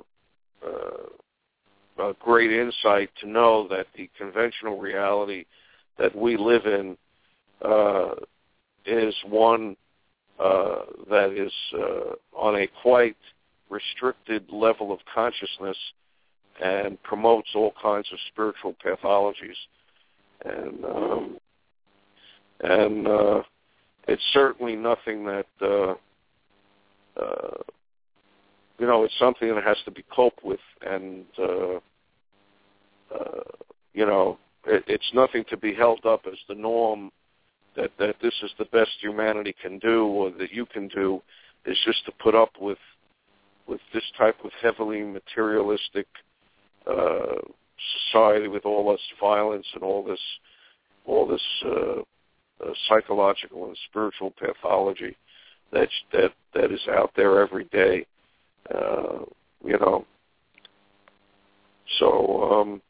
great insight to know that the conventional reality that we live in is one that is on a quite restricted level of consciousness and promotes all kinds of spiritual pathologies. And it's certainly nothing that it's something that has to be coped with, and it's nothing to be held up as the norm that this is the best humanity can do or that you can do. It's just to put up with this type of heavily materialistic society, with all this violence and all this psychological and spiritual pathology that is out there every day. So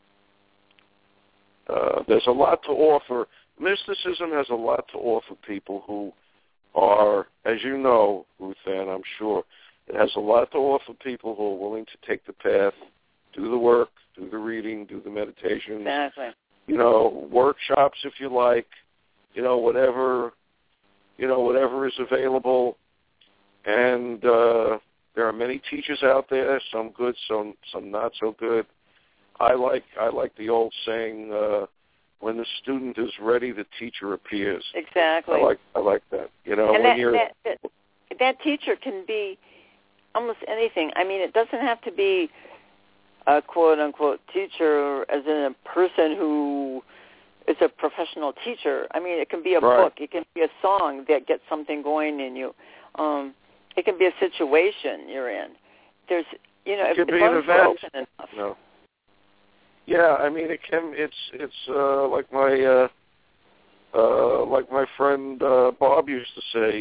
there's a lot to offer. Mysticism has a lot to offer people who are, as you know, Ruth Ann, I'm sure, it has a lot to offer people who are willing to take the path, do the work, do the reading, do the meditation, exactly. Workshops if you like, whatever is available. And there are many teachers out there, some good, some not so good. I like the old saying, when the student is ready, the teacher appears. Exactly. I like that. You know, and when that teacher can be almost anything. I mean, it doesn't have to be a quote-unquote teacher as in a person who is a professional teacher. I mean, it can be a book. It can be a song that gets something going in you. It can be a situation you're in. There's, it if could be an event. Open enough. No. Yeah, I mean, it can. It's like my friend Bob used to say.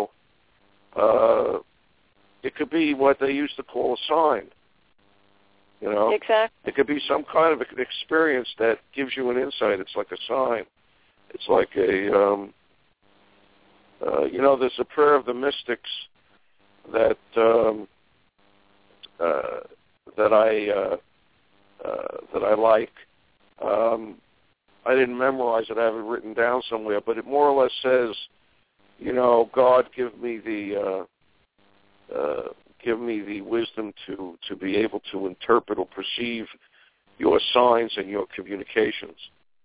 It could be what they used to call a sign. Exactly. It could be some kind of an experience that gives you an insight. It's like a sign. It's like a, there's a prayer of the mystics that I like. I didn't memorize it. I have it written down somewhere, but it more or less says, God, give me the wisdom to be able to interpret or perceive your signs and your communications.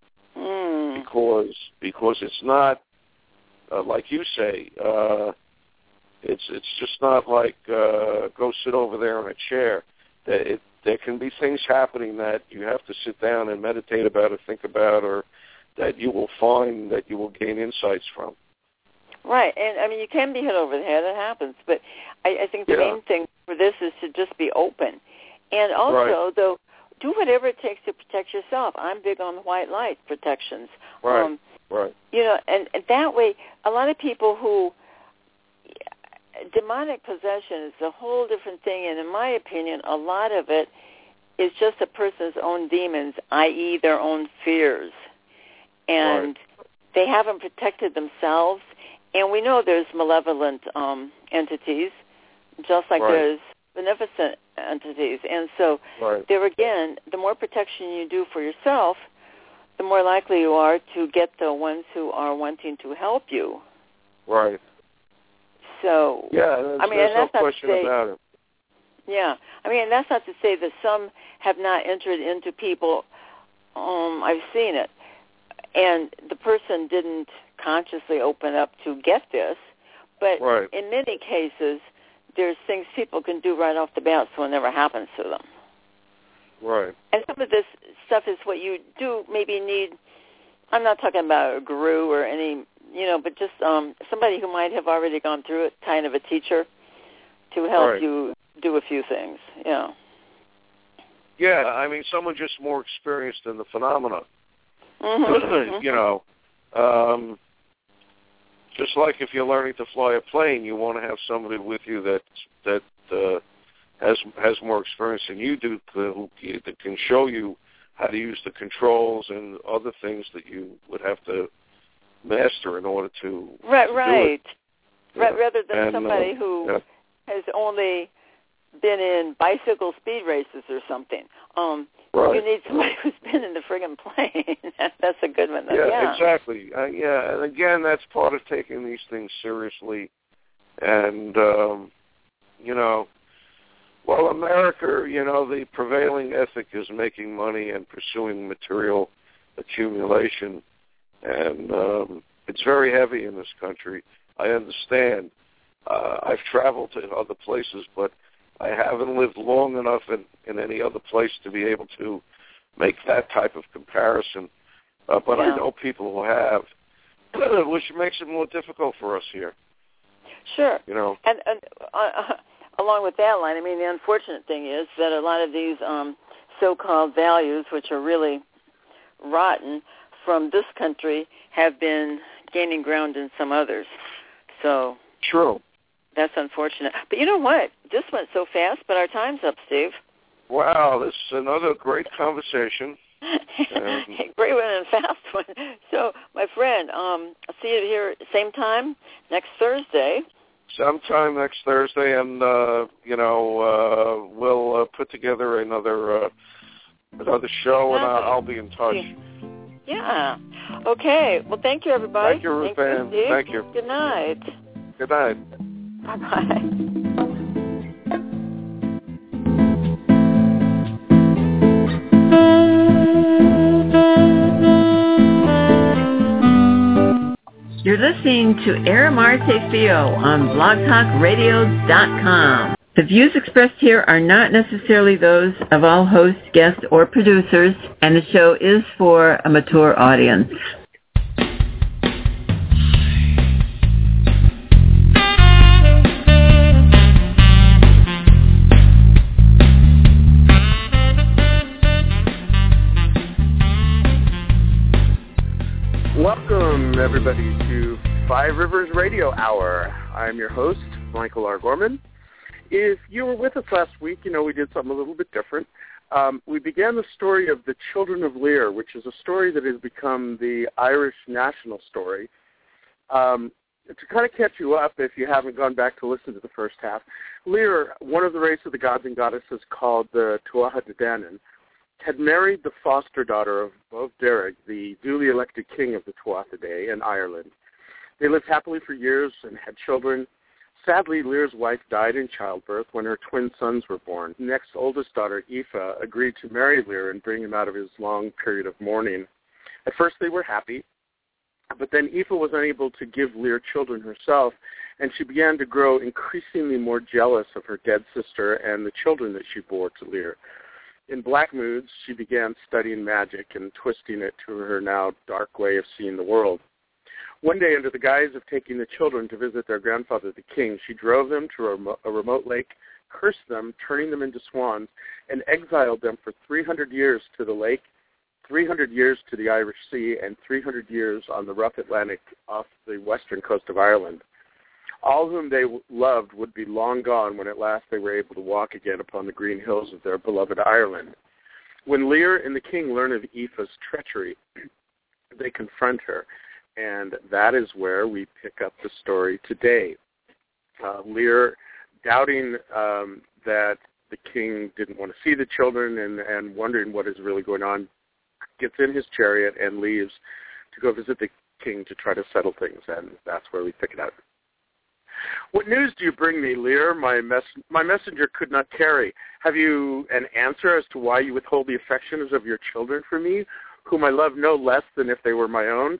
Because it's not like you say. It's just not like go sit over there in a chair. There can be things happening that you have to sit down and meditate about or think about, or that you will find that you will gain insights from. Right, and I mean, you can be hit over the head. It happens, but I think the main thing for this is to just be open, and also though, do whatever it takes to protect yourself. I'm big on white light protections. Right. And that way, a lot of people who demonic possession is a whole different thing, and in my opinion, a lot of it is just a person's own demons, i.e., their own fears, and they haven't protected themselves. And we know there's malevolent entities, just like there's beneficent entities. And so there again, the more protection you do for yourself, the more likely you are to get the ones who are wanting to help you. Right. So, there's no question about it. Yeah. I mean, that's not to say that some have not entered into people. I've seen it. And the person didn't consciously open up to get this, but in many cases, there's things people can do right off the bat so it never happens to them. Right. And some of this stuff is what you do maybe need. I'm not talking about a guru or any, but just somebody who might have already gone through it, kind of a teacher, to help you do a few things. Yeah, I mean, someone just more experienced in the phenomena. Just like if you're learning to fly a plane, you want to have somebody with you that has more experience than you do, that can show you how to use the controls and other things that you would have to master in order to do it. Rather than somebody who has only been in bicycle speed races or something. You need somebody who's been in the friggin' plane. That's a good one, though. Yeah, exactly. And again, that's part of taking these things seriously. And, America, the prevailing ethic is making money and pursuing material accumulation. And it's very heavy in this country. I understand. I've traveled to other places, but I haven't lived long enough in any other place to be able to make that type of comparison. But I know people who have, which makes it more difficult for us here. Sure. And along with that line, I mean, the unfortunate thing is that a lot of these so-called values, which are really rotten from this country, have been gaining ground in some others. So true. That's unfortunate. But you know what? This went so fast, but our time's up, Steve. Wow, this is another great conversation. Great one and fast one. So, my friend, I'll see you here same time next Thursday. Sometime next Thursday, and, we'll put together another show, and I'll be in touch. Yeah. Okay. Well, thank you, everybody. Thank you, Ruth Ann. Thank you. Good night. Good night. Bye-bye. You're listening to Aramarte Fio on blogtalkradio.com. The views expressed here are not necessarily those of all hosts, guests, or producers, and the show is for a mature audience. Welcome, everybody, to Five Rivers Radio Hour. I'm your host, Michael R. Gorman. If you were with us last week, you know we did something a little bit different. We began the story of the Children of Lear, which is a story that has become the Irish national story. To kind of catch you up, if you haven't gone back to listen to the first half, Lear, one of the race of the gods and goddesses called the Tuatha De Danann, had married the foster daughter of Derrig, the duly elected king of the Tuatha De in Ireland. They lived happily for years and had children. Sadly, Lear's wife died in childbirth when her twin sons were born. The next oldest daughter, Aoife, agreed to marry Lear and bring him out of his long period of mourning. At first they were happy, but then Aoife was unable to give Lear children herself, and she began to grow increasingly more jealous of her dead sister and the children that she bore to Lear. In black moods, she began studying magic and twisting it to her now dark way of seeing the world. One day, under the guise of taking the children to visit their grandfather, the king, she drove them to a remote lake, cursed them, turning them into swans, and exiled them for 300 years to the lake, 300 years to the Irish Sea, and 300 years on the rough Atlantic off the western coast of Ireland. All whom they loved would be long gone when at last they were able to walk again upon the green hills of their beloved Ireland. When Lear and the king learn of Aoife's treachery, they confront her, and that is where we pick up the story today. Lear, doubting that the king didn't want to see the children and wondering what is really going on, gets in his chariot and leaves to go visit the king to try to settle things, and that's where we pick it up. What news do you bring me, Lear? My messenger could not carry. Have you an answer as to why you withhold the affections of your children from me, whom I love no less than if they were my own?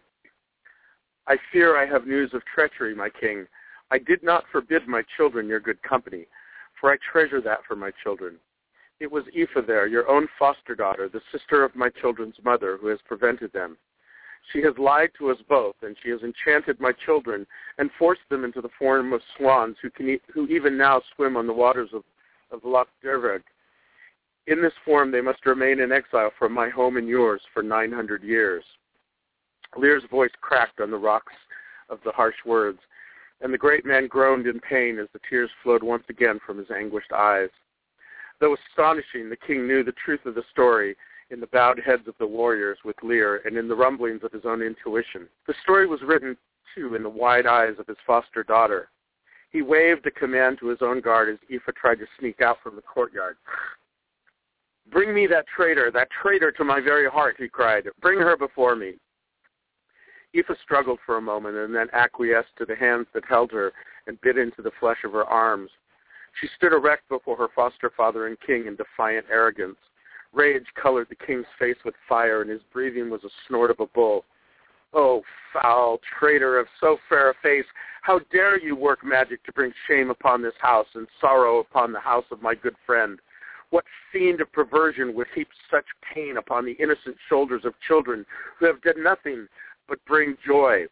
I fear I have news of treachery, my king. I did not forbid my children your good company, for I treasure that for my children. It was Aoife there, your own foster daughter, the sister of my children's mother, who has prevented them. She has lied to us both, and she has enchanted my children and forced them into the form of swans who even now swim on the waters of Loch Derrig. In this form they must remain in exile from my home and yours for 900 years. Lear's voice cracked on the rocks of the harsh words, and the great man groaned in pain as the tears flowed once again from his anguished eyes. Though astonishing, the king knew the truth of the story in the bowed heads of the warriors with Lear and in the rumblings of his own intuition. The story was written, too, in the wide eyes of his foster daughter. He waved a command to his own guard as Aoife tried to sneak out from the courtyard. "Bring me that traitor to my very heart," he cried. "Bring her before me." Aoife struggled for a moment and then acquiesced to the hands that held her and bit into the flesh of her arms. She stood erect before her foster father and king in defiant arrogance. Rage colored the king's face with fire, and his breathing was a snort of a bull. "Oh, foul traitor of so fair a face, how dare you work magic to bring shame upon this house and sorrow upon the house of my good friend? What fiend of perversion would heap such pain upon the innocent shoulders of children who have done nothing but bring joy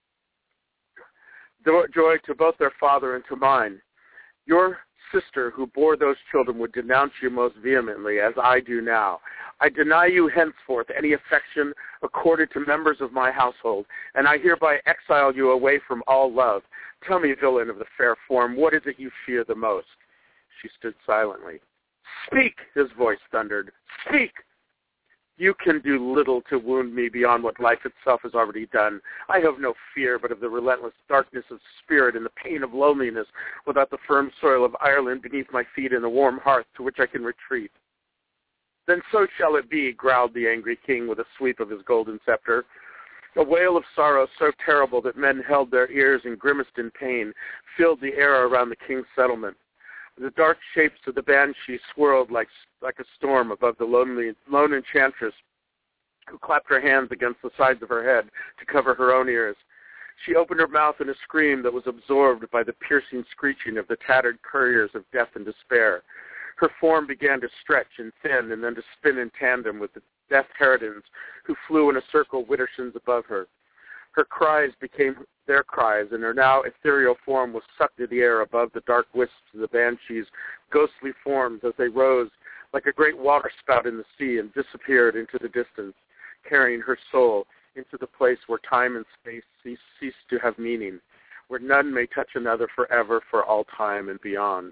to both their father and to mine? Your sister who bore those children would denounce you most vehemently, as I do now. I deny you henceforth any affection accorded to members of my household, and I hereby exile you away from all love. Tell me, villain of the fair form, what is it you fear the most?" She stood silently. "Speak," his voice thundered. "Speak! You can do little to wound me beyond what life itself has already done. I have no fear but of the relentless darkness of spirit and the pain of loneliness without the firm soil of Ireland beneath my feet and the warm hearth to which I can retreat." "Then so shall it be," growled the angry king with a sweep of his golden scepter. A wail of sorrow so terrible that men held their ears and grimaced in pain filled the air around the king's settlement. The dark shapes of the banshee swirled like a storm above the lone enchantress, who clapped her hands against the sides of her head to cover her own ears. She opened her mouth in a scream that was absorbed by the piercing screeching of the tattered couriers of death and despair. Her form began to stretch and thin and then to spin in tandem with the death harridans who flew in a circle widdershins above her. Her cries became their cries, and her now ethereal form was sucked to the air above the dark wisps of the banshees' ghostly forms as they rose like a great waterspout in the sea and disappeared into the distance, carrying her soul into the place where time and space cease to have meaning, where none may touch another forever, for all time and beyond.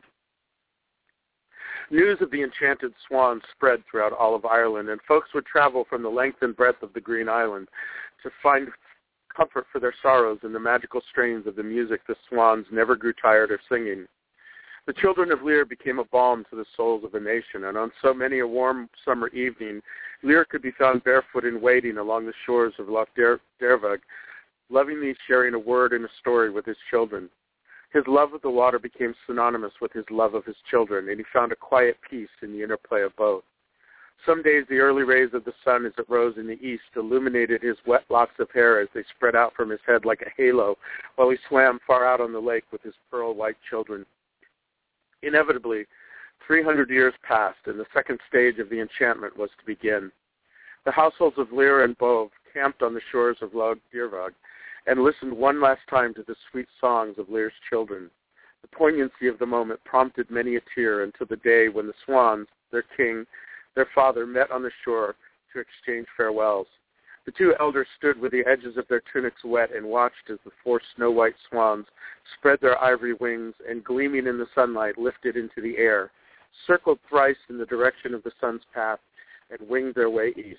News of the enchanted swan spread throughout all of Ireland, and folks would travel from the length and breadth of the Green Island to find comfort for their sorrows in the magical strains of the music the swans never grew tired of singing. The children of Lear became a balm to the souls of the nation, and on so many a warm summer evening, Lear could be found barefoot and wading along the shores of Loch Dervag, lovingly sharing a word and a story with his children. His love of the water became synonymous with his love of his children, and he found a quiet peace in the interplay of both. Some days the early rays of the sun as it rose in the east illuminated his wet locks of hair as they spread out from his head like a halo, while he swam far out on the lake with his pearl-white children. Inevitably, 300 years passed, and the second stage of the enchantment was to begin. The households of Lear and Bove camped on the shores of Loch Dervag and listened one last time to the sweet songs of Lear's children. The poignancy of the moment prompted many a tear until the day when the swans, their king, their father, met on the shore to exchange farewells. The two elders stood with the edges of their tunics wet and watched as the four snow-white swans spread their ivory wings and, gleaming in the sunlight, lifted into the air, circled thrice in the direction of the sun's path, and winged their way east.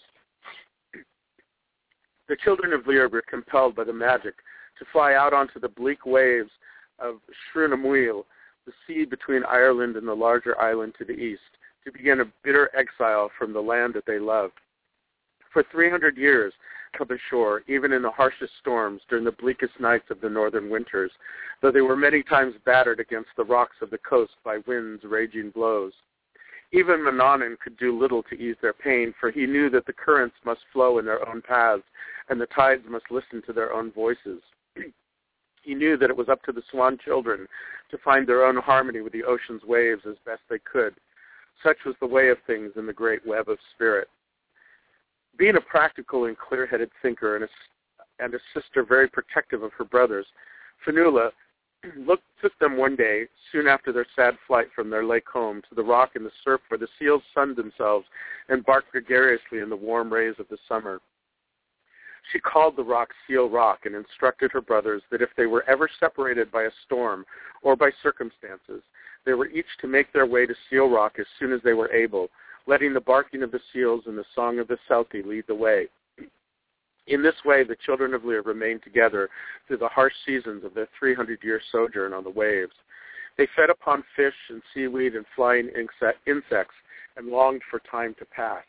The children of Lear were compelled by the magic to fly out onto the bleak waves of Shrunamweel, the sea between Ireland and the larger island to the east, to begin a bitter exile from the land that they loved. For 300 years, from the shore, even in the harshest storms, during the bleakest nights of the northern winters, though they were many times battered against the rocks of the coast by wind's raging blows. Even Manannan could do little to ease their pain, for he knew that the currents must flow in their own paths, and the tides must listen to their own voices. He knew that it was up to the swan children to find their own harmony with the ocean's waves as best they could. Such was the way of things in the great web of spirit. Being a practical and clear-headed thinker and a sister very protective of her brothers, Fionnuala took them one day, soon after their sad flight from their lake home, to the rock in the surf where the seals sunned themselves and barked gregariously in the warm rays of the summer. She called the rock Seal Rock and instructed her brothers that if they were ever separated by a storm or by circumstances, they were each to make their way to Seal Rock as soon as they were able, letting the barking of the seals and the song of the Celti lead the way. In this way, the children of Lear remained together through the harsh seasons of their 300-year sojourn on the waves. They fed upon fish and seaweed and flying insects and longed for time to pass.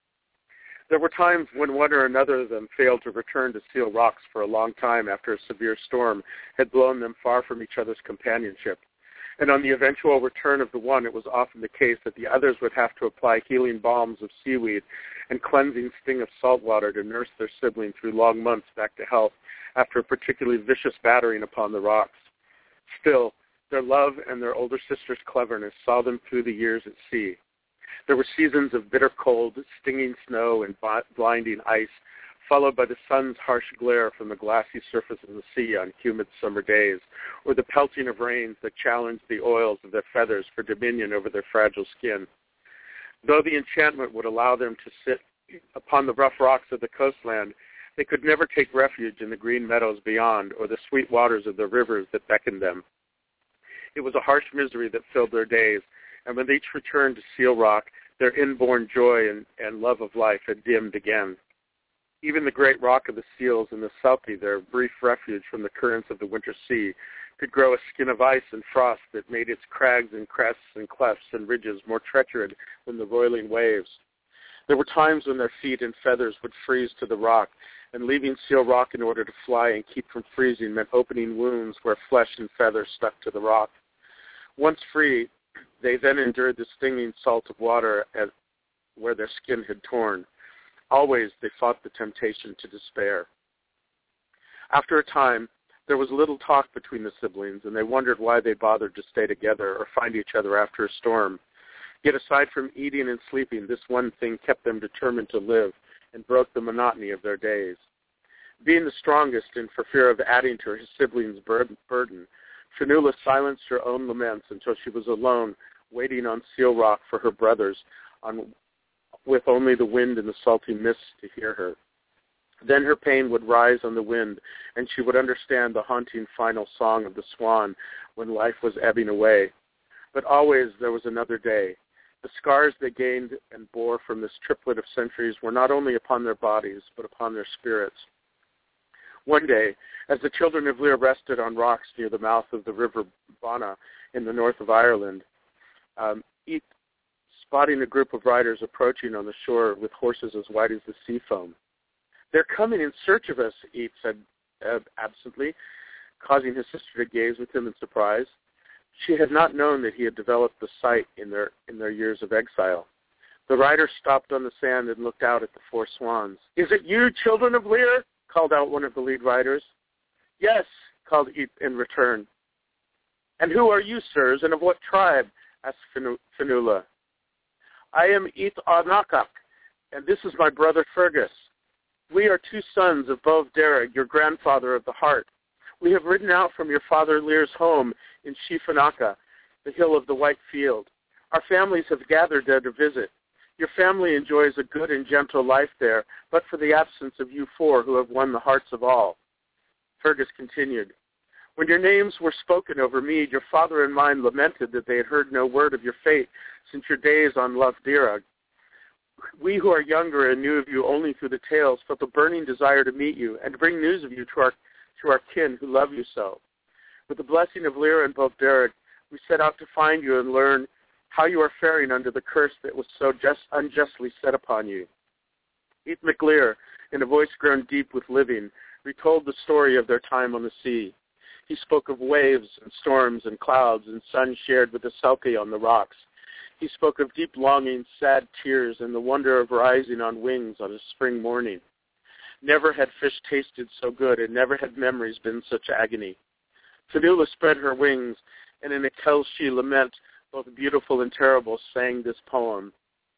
There were times when one or another of them failed to return to Seal Rocks for a long time after a severe storm had blown them far from each other's companionship. And on the eventual return of the one, it was often the case that the others would have to apply healing balms of seaweed and cleansing sting of salt water to nurse their sibling through long months back to health after a particularly vicious battering upon the rocks. Still, their love and their older sister's cleverness saw them through the years at sea. There were seasons of bitter cold, stinging snow, and blinding ice, followed by the sun's harsh glare from the glassy surface of the sea on humid summer days, or the pelting of rains that challenged the oils of their feathers for dominion over their fragile skin. Though the enchantment would allow them to sit upon the rough rocks of the coastland, they could never take refuge in the green meadows beyond or the sweet waters of the rivers that beckoned them. It was a harsh misery that filled their days, and when they each returned to Seal Rock, their inborn joy and love of life had dimmed again. Even the great rock of the seals and the Celti, their brief refuge from the currents of the winter sea, could grow a skin of ice and frost that made its crags and crests and clefts and ridges more treacherous than the roiling waves. There were times when their feet and feathers would freeze to the rock, and leaving Seal Rock in order to fly and keep from freezing meant opening wounds where flesh and feathers stuck to the rock. Once free, they then endured the stinging salt of water where their skin had torn. Always they fought the temptation to despair. After a time, there was little talk between the siblings, and they wondered why they bothered to stay together or find each other after a storm. Yet aside from eating and sleeping, this one thing kept them determined to live and broke the monotony of their days. Being the strongest and for fear of adding to his siblings' burden, Fionnuala silenced her own laments until she was alone, waiting on Seal Rock for her brothers, with only the wind and the salty mist to hear her. Then her pain would rise on the wind, and she would understand the haunting final song of the swan when life was ebbing away. But always there was another day. The scars they gained and bore from this triplet of centuries were not only upon their bodies, but upon their spirits. One day, as the children of Lear rested on rocks near the mouth of the River Bonna in the north of Ireland, spotting a group of riders approaching on the shore with horses as white as the sea foam. "They're coming in search of us," Eat said absently, causing his sister to gaze with him in surprise. She had not known that he had developed the sight in their years of exile. The riders stopped on the sand and looked out at the four swans. "Is it you, children of Lear?" called out one of the lead riders. "Yes," called Eat in return. "And who are you, sirs, and of what tribe?" asked Fionnuala. "I am Eat Arnachach, and this is my brother Fergus. We are two sons of Bov Derrig, your grandfather of the heart. We have ridden out from your father Lear's home in Sheefanaka, the hill of the White Field. Our families have gathered there to visit. Your family enjoys a good and gentle life there, but for the absence of you four who have won the hearts of all." Fergus continued, "When your names were spoken over Mead, your father and mine lamented that they had heard no word of your fate since your days on Lough Derg. We who are younger and knew of you only through the tales felt a burning desire to meet you and to bring news of you to our kin who love you so. With the blessing of Lear and Bov Derrig, we set out to find you and learn how you are faring under the curse that was so unjustly set upon you." Eat McLear, in a voice grown deep with living, retold the story of their time on the sea. He spoke of waves and storms and clouds and sun shared with the Selkie on the rocks. He spoke of deep longing, sad tears, and the wonder of rising on wings on a spring morning. Never had fish tasted so good, and never had memories been such agony. Fionnuala spread her wings, and in a Kelshie lament, both beautiful and terrible, sang this poem.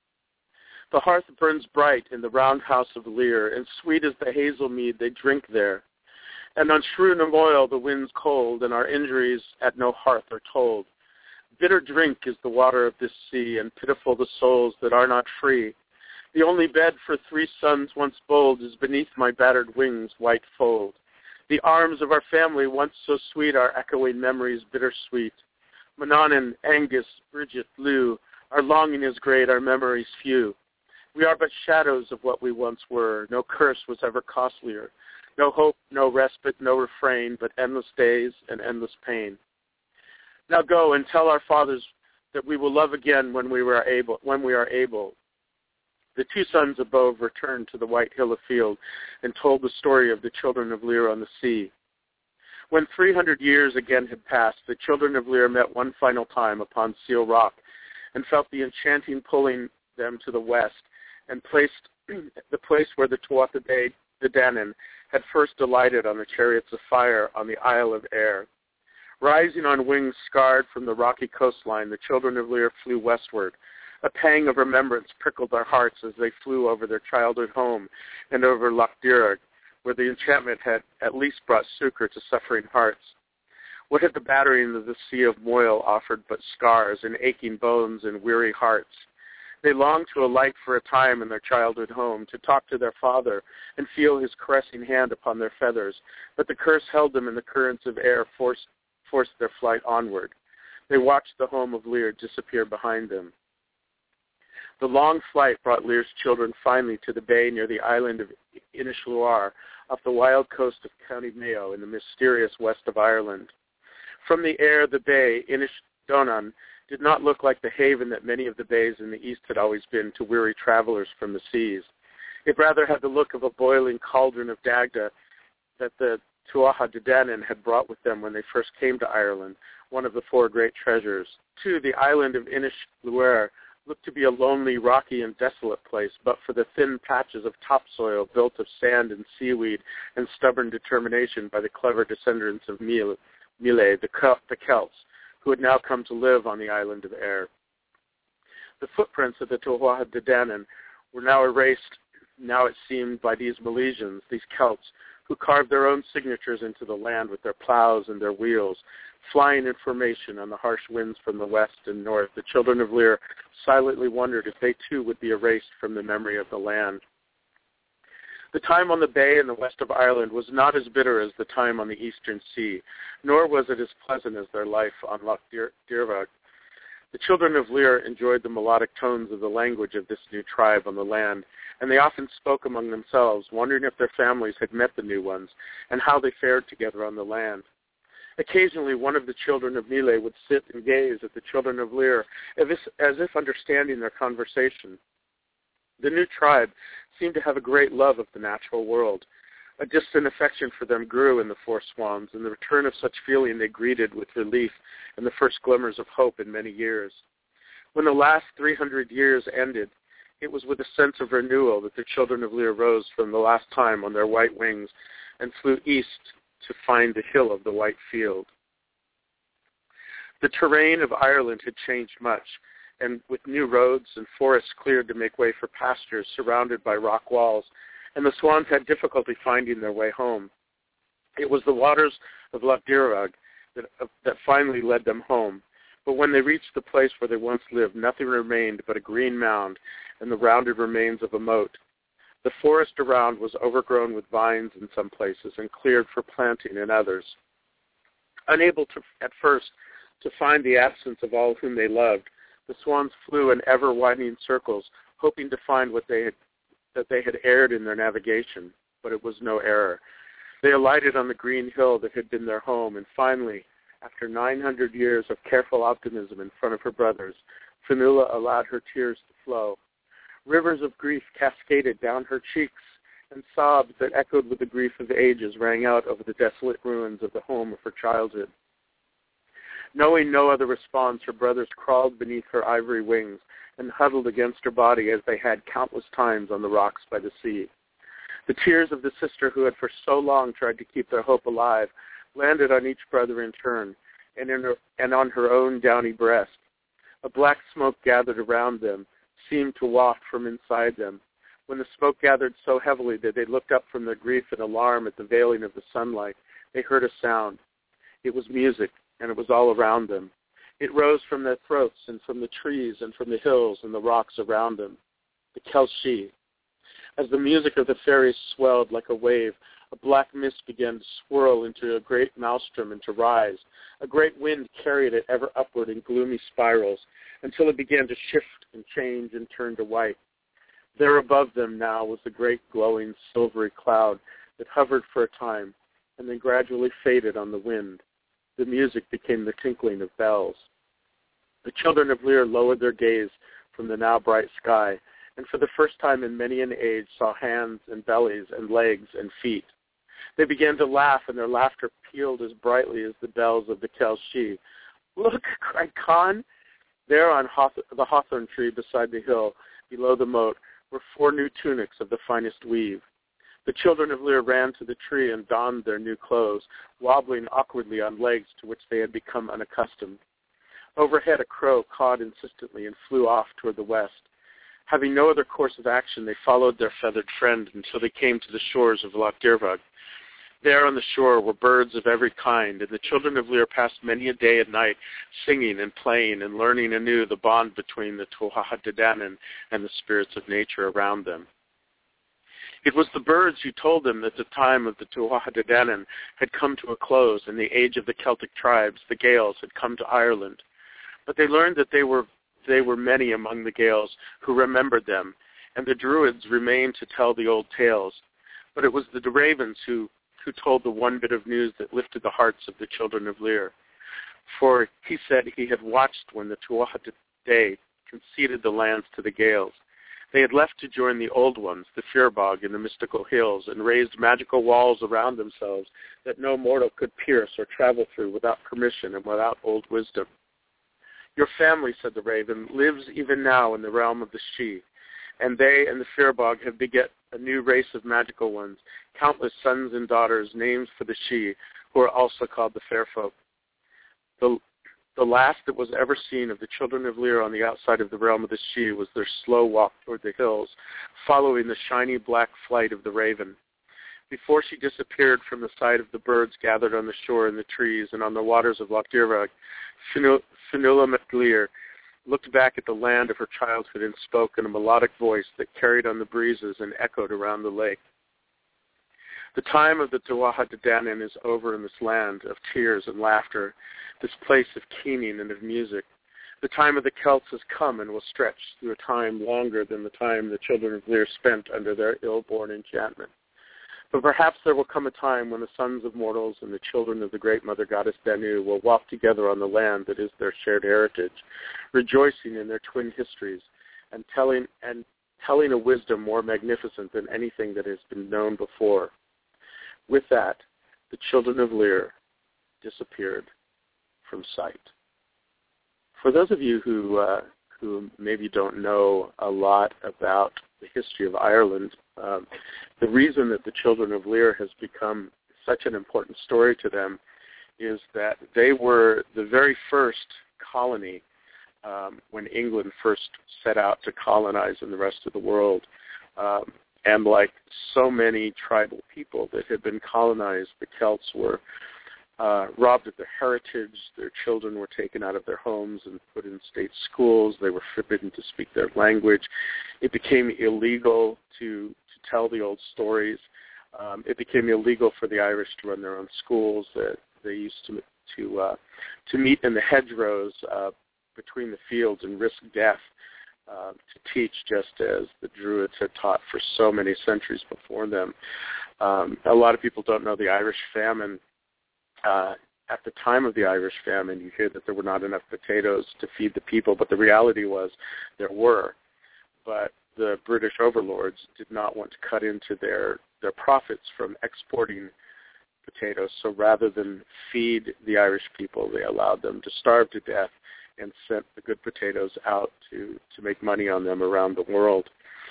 "The hearth burns bright in the round house of Lear, and sweet as the hazel mead they drink there. And on Shrew na Moyle the wind's cold, and our injuries at no hearth are told. Bitter drink is the water of this sea, and pitiful the souls that are not free. The only bed for three sons once bold is beneath my battered wings' white fold. The arms of our family once so sweet are echoing memories bittersweet. Manannan, Angus, Bridget, Lou, our longing is great, our memories few. We are but shadows of what we once were. No curse was ever costlier. No hope, no respite, no refrain, but endless days and endless pain. Now go and tell our fathers that we will love again when we are able. The two sons of Bov returned to the White Hill of Field and told the story of the children of Lear on the sea. When 300 years again had passed, the children of Lear met one final time upon Seal Rock and felt the enchanting pulling them to the west and placed the place where the Tuatha Dé Danann had first delighted on the chariots of fire on the Isle of Ayr. Rising on wings scarred from the rocky coastline, the children of Lear flew westward. A pang of remembrance prickled their hearts as they flew over their childhood home and over Lough Derg, where the enchantment had at least brought succor to suffering hearts. What had the battering of the Sea of Moyle offered but scars and aching bones and weary hearts? They longed to alight for a time in their childhood home, to talk to their father and feel his caressing hand upon their feathers, but the curse held them, and the currents of air forced their flight onward. They watched the home of Lear disappear behind them. The long flight brought Lear's children finally to the bay near the island of Inishluar, off the wild coast of County Mayo in the mysterious west of Ireland. From the air, the bay, Inishdonan, did not look like the haven that many of the bays in the east had always been to weary travelers from the seas. It rather had the look of a boiling cauldron of Dagda that the Tuatha De Danann had brought with them when they first came to Ireland, one of the 4 great treasures. 2, the island of Inishglawr looked to be a lonely, rocky, and desolate place, but for the thin patches of topsoil built of sand and seaweed and stubborn determination by the clever descendants of Mile, the Celts, who had now come to live on the island of Ayr. The footprints of the Tuatha De Danann were now erased, now it seemed, by these Milesians, these Celts, who carved their own signatures into the land with their plows and their wheels, flying in formation on the harsh winds from the west and north. The children of Lear silently wondered if they too would be erased from the memory of the land. The time on the bay in the west of Ireland was not as bitter as the time on the eastern sea, nor was it as pleasant as their life on Loch Dirvag. The children of Lear enjoyed the melodic tones of the language of this new tribe on the land, and they often spoke among themselves, wondering if their families had met the new ones, and how they fared together on the land. Occasionally, one of the children of Mile would sit and gaze at the children of Lear, as if understanding their conversation. The new tribe seemed to have a great love of the natural world. A distant affection for them grew in the 4 swans, and the return of such feeling they greeted with relief and the first glimmers of hope in many years. When the last 300 years ended, it was with a sense of renewal that the children of Lear rose from the last time on their white wings and flew east to find the hill of the white field. The terrain of Ireland had changed much, and with new roads and forests cleared to make way for pastures surrounded by rock walls, and the swans had difficulty finding their way home. It was the waters of Loch Dirvag that finally led them home. But when they reached the place where they once lived, nothing remained but a green mound and the rounded remains of a moat. The forest around was overgrown with vines in some places and cleared for planting in others. Unable at first to find the absence of all whom they loved, the swans flew in ever-widening circles, hoping to find that they had erred in their navigation, but it was no error. They alighted on the green hill that had been their home, and finally, after 900 years of careful optimism in front of her brothers, Fionnuala allowed her tears to flow. Rivers of grief cascaded down her cheeks, and sobs that echoed with the grief of ages rang out over the desolate ruins of the home of her childhood. Knowing no other response, her brothers crawled beneath her ivory wings and huddled against her body as they had countless times on the rocks by the sea. The tears of the sister who had for so long tried to keep their hope alive landed on each brother in turn, and on her own downy breast. A black smoke gathered around them, seemed to waft from inside them. When the smoke gathered so heavily that they looked up from their grief and alarm at the veiling of the sunlight, they heard a sound. It was music, and it was all around them. It rose from their throats and from the trees and from the hills and the rocks around them. The Kelshie. As the music of the fairies swelled like a wave, a black mist began to swirl into a great maelstrom and to rise. A great wind carried it ever upward in gloomy spirals until it began to shift and change and turn to white. There above them now was the great glowing silvery cloud that hovered for a time and then gradually faded on the wind. The music became the tinkling of bells. The children of Lear lowered their gaze from the now bright sky, and for the first time in many an age saw hands and bellies and legs and feet. They began to laugh, and their laughter pealed as brightly as the bells of the Kelshie. "Look!" cried Con. There on the hawthorn tree beside the hill, below the moat, were 4 new tunics of the finest weave. The children of Lear ran to the tree and donned their new clothes, wobbling awkwardly on legs to which they had become unaccustomed. Overhead a crow cawed insistently and flew off toward the west. Having no other course of action, they followed their feathered friend until they came to the shores of Loch Dirvag. There on the shore were birds of every kind, and the children of Lear passed many a day and night singing and playing and learning anew the bond between the Tuatha De Danann and the spirits of nature around them. It was the birds who told them that the time of the Tuatha De Danann had come to a close and the age of the Celtic tribes, the Gaels, had come to Ireland. But they learned that they were many among the Gaels who remembered them, and the Druids remained to tell the old tales. But it was the ravens who told the one bit of news that lifted the hearts of the children of Lear. For he said he had watched when the Tuatha De conceded the lands to the Gaels. They had left to join the old ones, the Firbog in the mystical hills, and raised magical walls around themselves that no mortal could pierce or travel through without permission and without old wisdom. Your family, said the raven, lives even now in the realm of the Sidhe, and they and the Firbog have beget a new race of magical ones, countless sons and daughters, names for the Sidhe, who are also called the Fair Folk. The last that was ever seen of the children of Lir on the outside of the realm of the Sidhe was their slow walk toward the hills, following the shiny black flight of the raven. Before she disappeared from the sight of the birds gathered on the shore in the trees and on the waters of Loch Dirreg, Fionnuala Mac Lir looked back at the land of her childhood and spoke in a melodic voice that carried on the breezes and echoed around the lake. The time of the Tuatha De Danann is over in this land of tears and laughter, this place of keening and of music. The time of the Celts has come and will stretch through a time longer than the time the children of Lir spent under their ill-born enchantment. But perhaps there will come a time when the sons of mortals and the children of the great mother goddess Danu will walk together on the land that is their shared heritage, rejoicing in their twin histories and telling a wisdom more magnificent than anything that has been known before. With that, the children of Lir disappeared from sight. For those of you who maybe don't know a lot about the history of Ireland, the reason that the children of Lir has become such an important story to them is that they were the very first colony when England first set out to colonize in the rest of the world. And like so many tribal people that had been colonized, the Celts were robbed of their heritage. Their children were taken out of their homes and put in state schools. They were forbidden to speak their language. It became illegal to tell the old stories. It became illegal for the Irish to run their own schools. They used to meet in the hedgerows between the fields and risk death to teach, just as the Druids had taught for so many centuries before them. A lot of people don't know the Irish famine. At the time of the Irish famine, you hear that there were not enough potatoes to feed the people, but the reality was there were. But the British overlords did not want to cut into their profits from exporting potatoes, so rather than feed the Irish people, they allowed them to starve to death and sent the good potatoes out to make money on them around the world.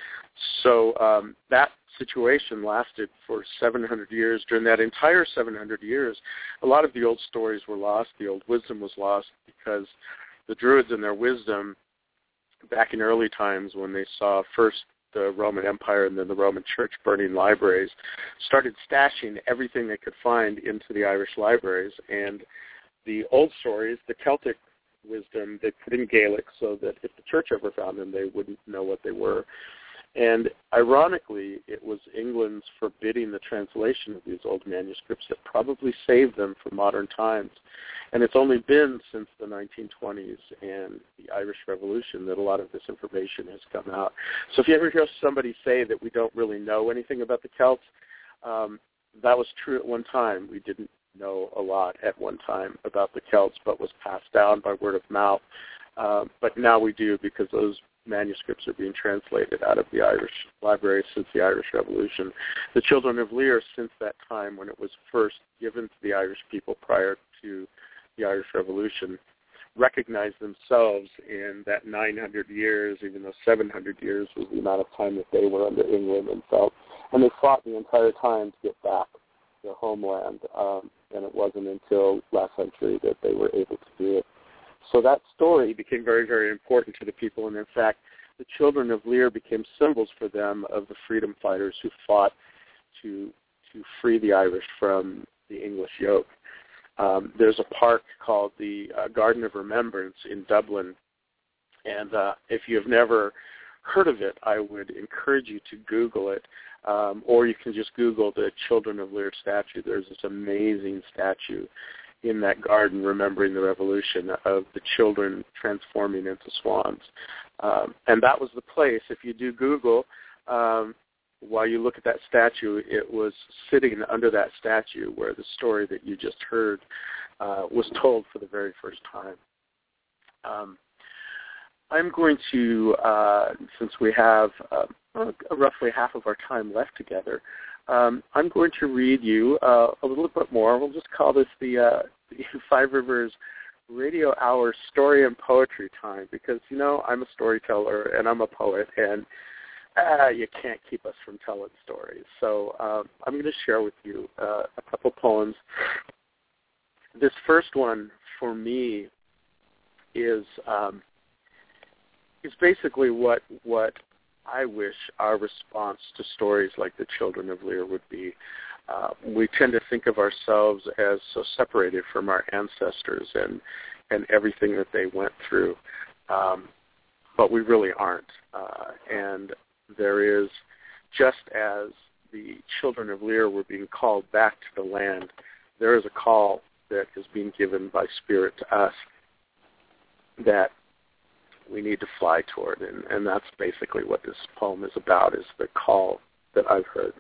So that situation lasted for 700 years. During that entire 700 years, a lot of the old stories were lost. The old wisdom was lost because the Druids and their wisdom, back in early times when they saw first the Roman Empire and then the Roman Church burning libraries, started stashing everything they could find into the Irish libraries. And the old stories, the Celtic wisdom, they put in Gaelic so that if the church ever found them, they wouldn't know what they were. And ironically, it was England's forbidding the translation of these old manuscripts that probably saved them for modern times. And it's only been since the 1920s and the Irish Revolution that a lot of this information has come out. So if you ever hear somebody say that we don't really know anything about the Celts, that was true at one time. We didn't know a lot at one time about the Celts, but was passed down by word of mouth. But now we do, because those manuscripts are being translated out of the Irish library since the Irish Revolution. The children of Lir, since that time when it was first given to the Irish people prior to the Irish Revolution, recognized themselves in that 900 years, even though 700 years was the amount of time that they were under England and felt. And they fought the entire time to get back their homeland, and it wasn't until last century that they were able to do it. So that story became very, very important to the people, and in fact, the children of Lir became symbols for them of the freedom fighters who fought to free the Irish from the English yoke. There's a park called the Garden of Remembrance in Dublin, and if you have never heard of it, I would encourage you to Google it, or you can just Google the Children of Lir statue. There's this amazing statue in that garden remembering the revolution of the children transforming into swans. And that was the place. If you do Google, while you look at that statue, it was sitting under that statue where the story that you just heard was told for the very first time. I'm going to, since we have roughly half of our time left together, I'm going to read you a little bit more. We'll just call this the Five Rivers Radio Hour Story and Poetry Time, because, you know, I'm a storyteller and I'm a poet, and you can't keep us from telling stories. So I'm going to share with you a couple poems. This first one for me is basically what I wish our response to stories like the Children of Lear would be. We tend to think of ourselves as so separated from our ancestors and everything that they went through, but we really aren't. And there is, just as the Children of Lear were being called back to the land, there is a call that is being given by Spirit to us that we need to fly toward, and that's basically what this poem is about, is the call that I've heard.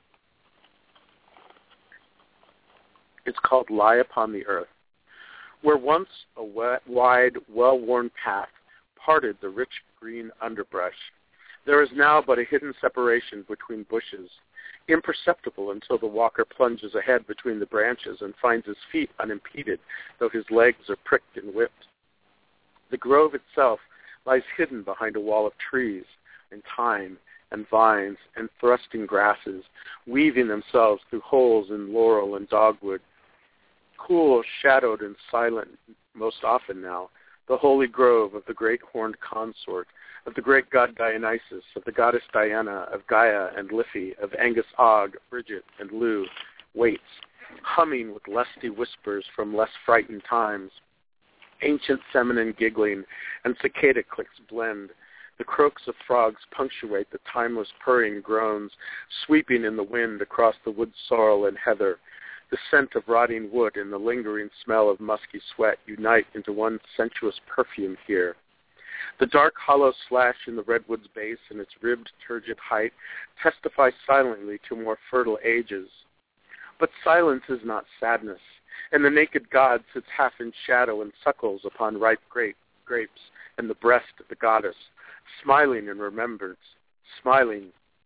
It's called Lie Upon the Earth. Where once a wide, well-worn path parted the rich green underbrush, there is now but a hidden separation between bushes, imperceptible until the walker plunges ahead between the branches and finds his feet unimpeded, though his legs are pricked and whipped. The grove itself lies hidden behind a wall of trees and thyme and vines and thrusting grasses, weaving themselves through holes in laurel and dogwood. Cool, shadowed, and silent most often now, the holy grove of the great horned consort, of the great god Dionysus, of the goddess Diana, of Gaia and Liffey, of Angus Og, Bridget, and Lugh, waits, humming with lusty whispers from less frightened times. Ancient feminine giggling and cicada clicks blend. The croaks of frogs punctuate the timeless purring groans, sweeping in the wind across the wood sorrel and heather. The scent of rotting wood and the lingering smell of musky sweat unite into one sensuous perfume here. The dark hollow slash in the redwood's base and its ribbed, turgid height testify silently to more fertile ages. But silence is not sadness, and the naked god sits half in shadow and suckles upon ripe grapes and the breast of the goddess, smiling in remembrance, smiling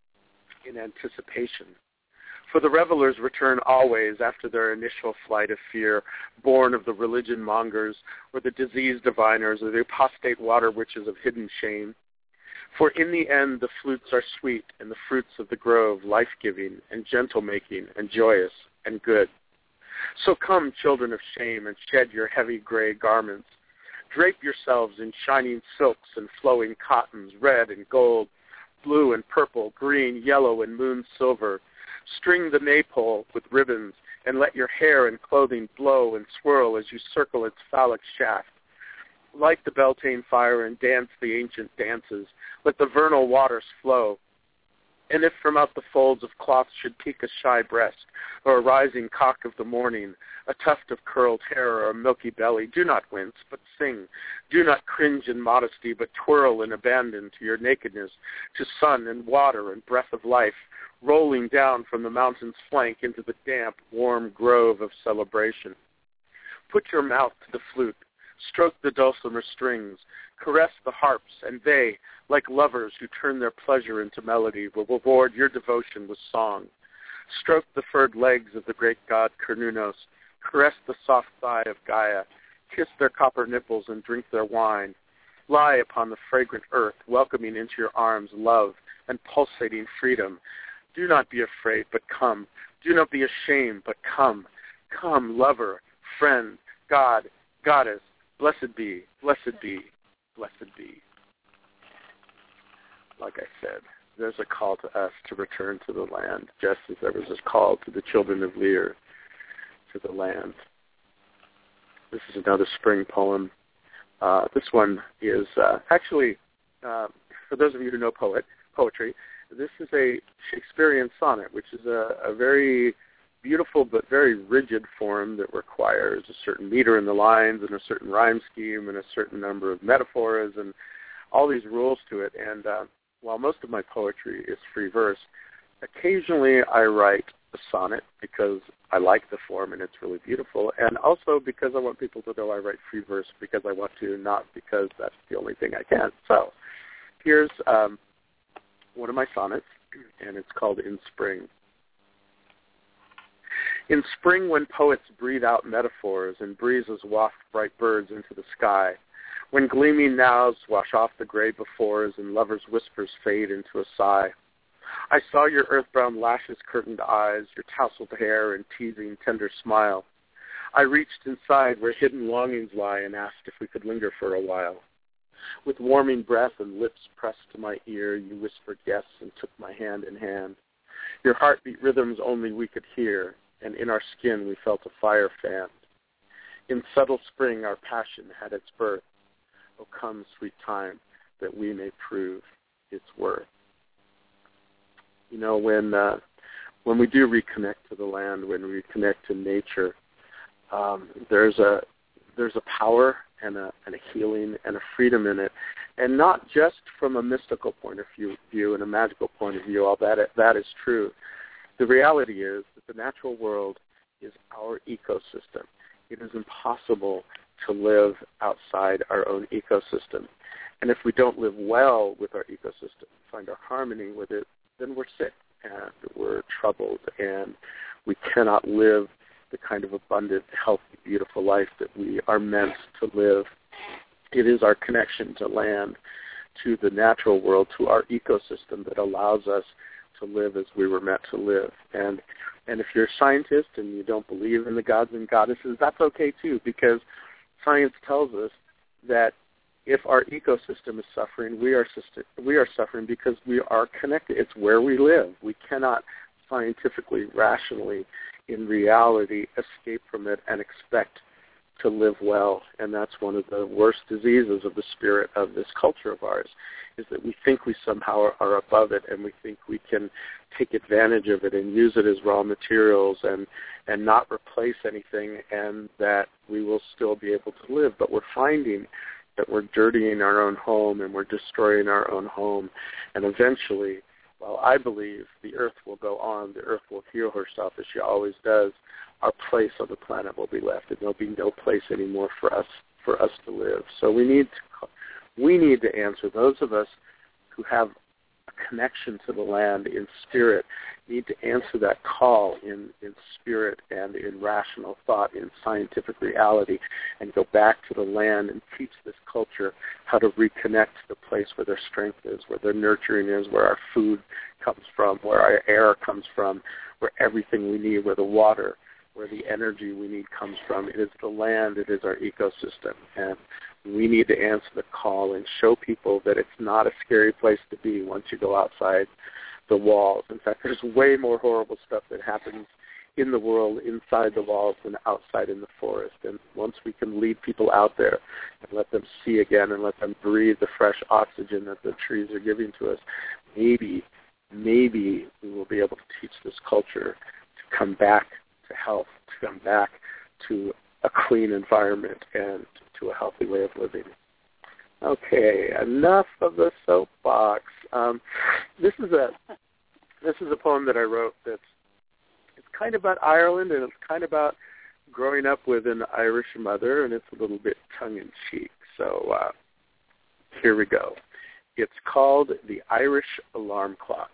in anticipation. For the revelers return always after their initial flight of fear, born of the religion mongers, or the disease diviners, or the apostate water witches of hidden shame. For in the end the flutes are sweet, and the fruits of the grove life-giving, and gentle-making, and joyous, and good. So come, children of shame, and shed your heavy gray garments. Drape yourselves in shining silks and flowing cottons, red and gold, blue and purple, green, yellow, and moon silver. String the maypole with ribbons, and let your hair and clothing blow and swirl as you circle its phallic shaft. Light the Beltane fire and dance the ancient dances. Let the vernal waters flow. And if from out the folds of cloth should peek a shy breast, or a rising cock of the morning, a tuft of curled hair or a milky belly, do not wince, but sing. Do not cringe in modesty, but twirl in abandon to your nakedness, to sun and water and breath of life, rolling down from the mountain's flank into the damp, warm grove of celebration. Put your mouth to the flute, stroke the dulcimer strings, caress the harps, and they, like lovers who turn their pleasure into melody, will reward your devotion with song. Stroke the furred legs of the great god Cernunnos, caress the soft thigh of Gaia, kiss their copper nipples and drink their wine. Lie upon the fragrant earth, welcoming into your arms love and pulsating freedom. Do not be afraid, but come. Do not be ashamed, but come. Come, lover, friend, God, goddess, blessed be, blessed be, blessed be. Like I said, there's a call to us to return to the land, just as there was a call to the Children of Lear to the land. This is another spring poem. This one is actually, for those of you who know poetry, this is a Shakespearean sonnet, which is a very beautiful but very rigid form that requires a certain meter in the lines and a certain rhyme scheme and a certain number of metaphors and all these rules to it. And while most of my poetry is free verse, occasionally I write a sonnet because I like the form and it's really beautiful, and also because I want people to know I write free verse because I want to, not because that's the only thing I can. So here's one of my sonnets, and it's called In Spring. In spring, when poets breathe out metaphors and breezes waft bright birds into the sky, when gleaming nows wash off the gray befores and lovers' whispers fade into a sigh, I saw your earth-brown lashes, curtained eyes, your tousled hair and teasing, tender smile. I reached inside where hidden longings lie and asked if we could linger for a while. With warming breath and lips pressed to my ear, you whispered yes and took my hand in hand. Your heartbeat rhythms only we could hear, and in our skin we felt a fire fanned. In subtle spring our passion had its birth. Oh, come, sweet time, that we may prove its worth. You know, when we do reconnect to the land, when we reconnect to nature, there's a power and a healing and a freedom in it, and not just from a mystical point of view and a magical point of view. All that is true. The reality is that the natural world is our ecosystem. It is impossible to live outside our own ecosystem. And if we don't live well with our ecosystem, find our harmony with it, then we're sick and we're troubled and we cannot live the kind of abundant, healthy, beautiful life that we are meant to live. It is our connection to land, to the natural world, to our ecosystem that allows us to live as we were meant to live. And if you're a scientist and you don't believe in the gods and goddesses, that's okay too, because science tells us that if our ecosystem is suffering, we are suffering because we are connected. It's where we live. We cannot scientifically, rationally, in reality, escape from it and expect to live well. And that's one of the worst diseases of the spirit of this culture of ours, is that we think we somehow are above it and we think we can take advantage of it and use it as raw materials and not replace anything, and that we will still be able to live. But we're finding that we're dirtying our own home and we're destroying our own home. And eventually, while I believe the earth will go on, the earth will heal herself as she always does, our place on the planet will be left, and there'll be no place anymore for us to live. So we need to answer. Those of us who have a connection to the land in spirit need to answer that call in spirit and in rational thought, in scientific reality, and go back to the land and teach this culture how to reconnect to the place where their strength is, where their nurturing is, where our food comes from, where our air comes from, where everything we need, where the water, where the energy we need comes from. It is the land, it is our ecosystem, and we need to answer the call and show people that it's not a scary place to be once you go outside the walls. In fact, there's way more horrible stuff that happens in the world inside the walls than outside in the forest. And once we can lead people out there and let them see again and let them breathe the fresh oxygen that the trees are giving to us, maybe we will be able to teach this culture to come back to health, to come back to a clean environment and to a healthy way of living. Okay, enough of the soapbox. This is a poem that I wrote it's kind of about Ireland, and it's kind of about growing up with an Irish mother, and it's a little bit tongue-in-cheek. So here we go. It's called The Irish Alarm Clock.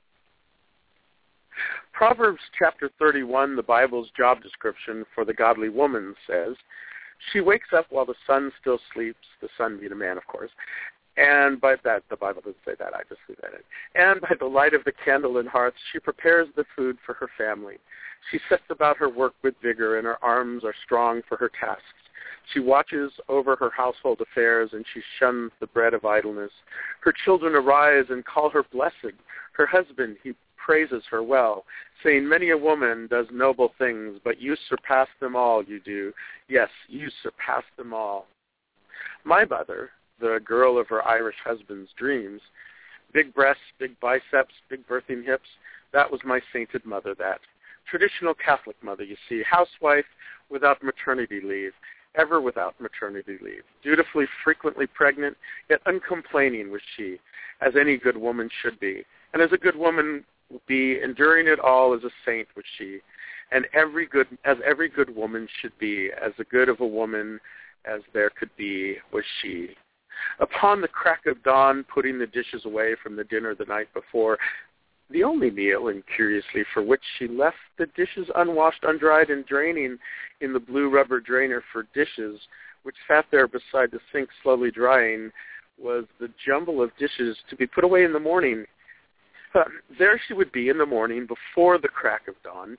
Proverbs chapter 31, the Bible's job description for the godly woman, says, she wakes up while the sun still sleeps, the sun being a man, of course, and by that, the Bible doesn't say that, I just threw that in. And by the light of the candle and hearth, she prepares the food for her family. She sets about her work with vigor, and her arms are strong for her tasks. She watches over her household affairs, and she shuns the bread of idleness. Her children arise and call her blessed. Her husband, he praises her well, saying, many a woman does noble things, but you surpass them all, you do. Yes, you surpass them all. My mother, the girl of her Irish husband's dreams, big breasts, big biceps, big birthing hips, that was my sainted mother, that. Traditional Catholic mother, you see, housewife without maternity leave, ever without maternity leave. Dutifully, frequently pregnant, yet uncomplaining was she, as any good woman should be. And as a good woman be enduring it all as a saint was she, and every good woman should be, as good of a woman as there could be was she. Upon the crack of dawn, putting the dishes away from the dinner the night before, the only meal, and curiously for which she left the dishes unwashed, undried, and draining in the blue rubber drainer for dishes, which sat there beside the sink slowly drying, was the jumble of dishes to be put away in the morning. There she would be in the morning before the crack of dawn,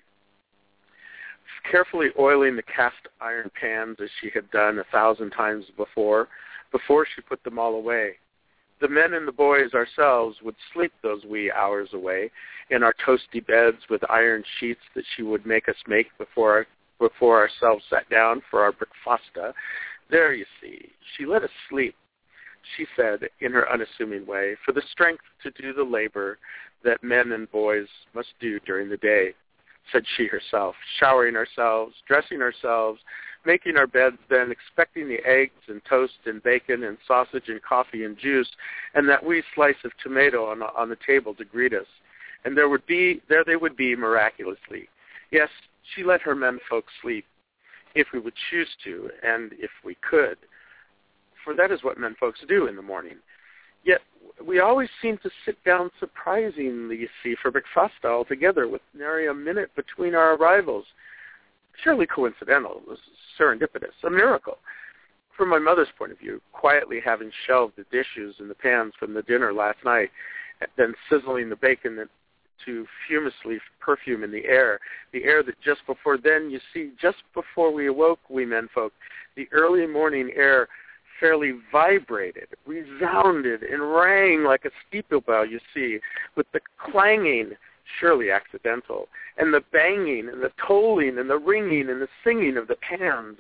carefully oiling the cast iron pans as she had done 1,000 times before she put them all away. The men and the boys ourselves would sleep those wee hours away in our toasty beds with iron sheets that she would make us make before ourselves sat down for our breakfasta. There, you see, she let us sleep, she said in her unassuming way, for the strength to do the labor that men and boys must do during the day, said she herself, showering ourselves, dressing ourselves, making our beds, then expecting the eggs and toast and bacon and sausage and coffee and juice and that wee slice of tomato on the table to greet us. And there they would be miraculously. Yes, she let her menfolk sleep, if we would choose to, and if we could, for that is what menfolks do in the morning. Yet we always seem to sit down surprisingly, you see, for breakfast altogether, with nary a minute between our arrivals. Surely coincidental, serendipitous, a miracle. From my mother's point of view, quietly having shelved the dishes and the pans from the dinner last night, then sizzling the bacon to fumously perfume in the air that just before then, you see, just before we awoke, we menfolk, the early morning air fairly vibrated, resounded, and rang like a steeple bell, you see, with the clanging, surely accidental, and the banging, and the tolling, and the ringing, and the singing of the pans,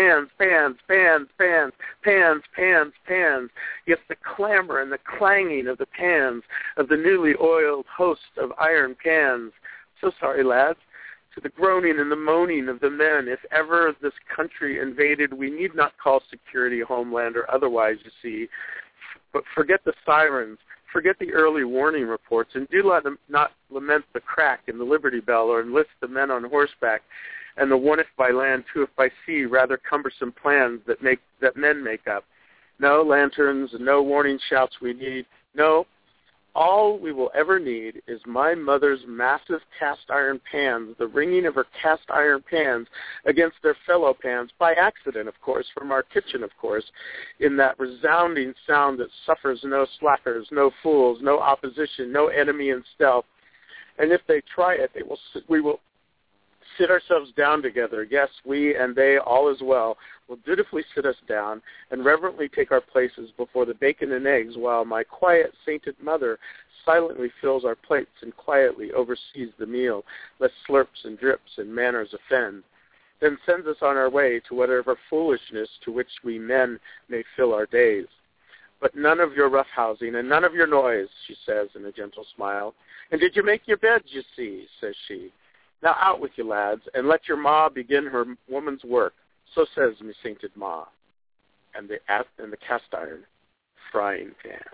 pans, yes, the clamor and the clanging of the pans, of the newly oiled host of iron pans. So sorry, lads. To the groaning and the moaning of the men, if ever this country invaded, we need not call security, homeland, or otherwise, you see, but forget the sirens, forget the early warning reports, and do not lament the crack in the Liberty Bell or enlist the men on horseback and the one if by land, two if by sea, rather cumbersome plans that men make up. No lanterns and no warning shouts we need. No, all we will ever need is my mother's massive cast iron pans, the ringing of her cast iron pans against their fellow pans, by accident, of course, from our kitchen, of course, in that resounding sound that suffers no slackers, no fools, no opposition, no enemy in stealth. And if they try it, we will sit ourselves down together. Yes, we and they all as well will dutifully sit us down and reverently take our places before the bacon and eggs while my quiet, sainted mother silently fills our plates and quietly oversees the meal, lest slurps and drips and manners offend, then sends us on our way to whatever foolishness to which we men may fill our days. But none of your roughhousing and none of your noise, she says in a gentle smile. And did you make your beds, you see, says she. Now out with you, lads, and let your ma begin her woman's work. So says me sainted ma, and the cast iron frying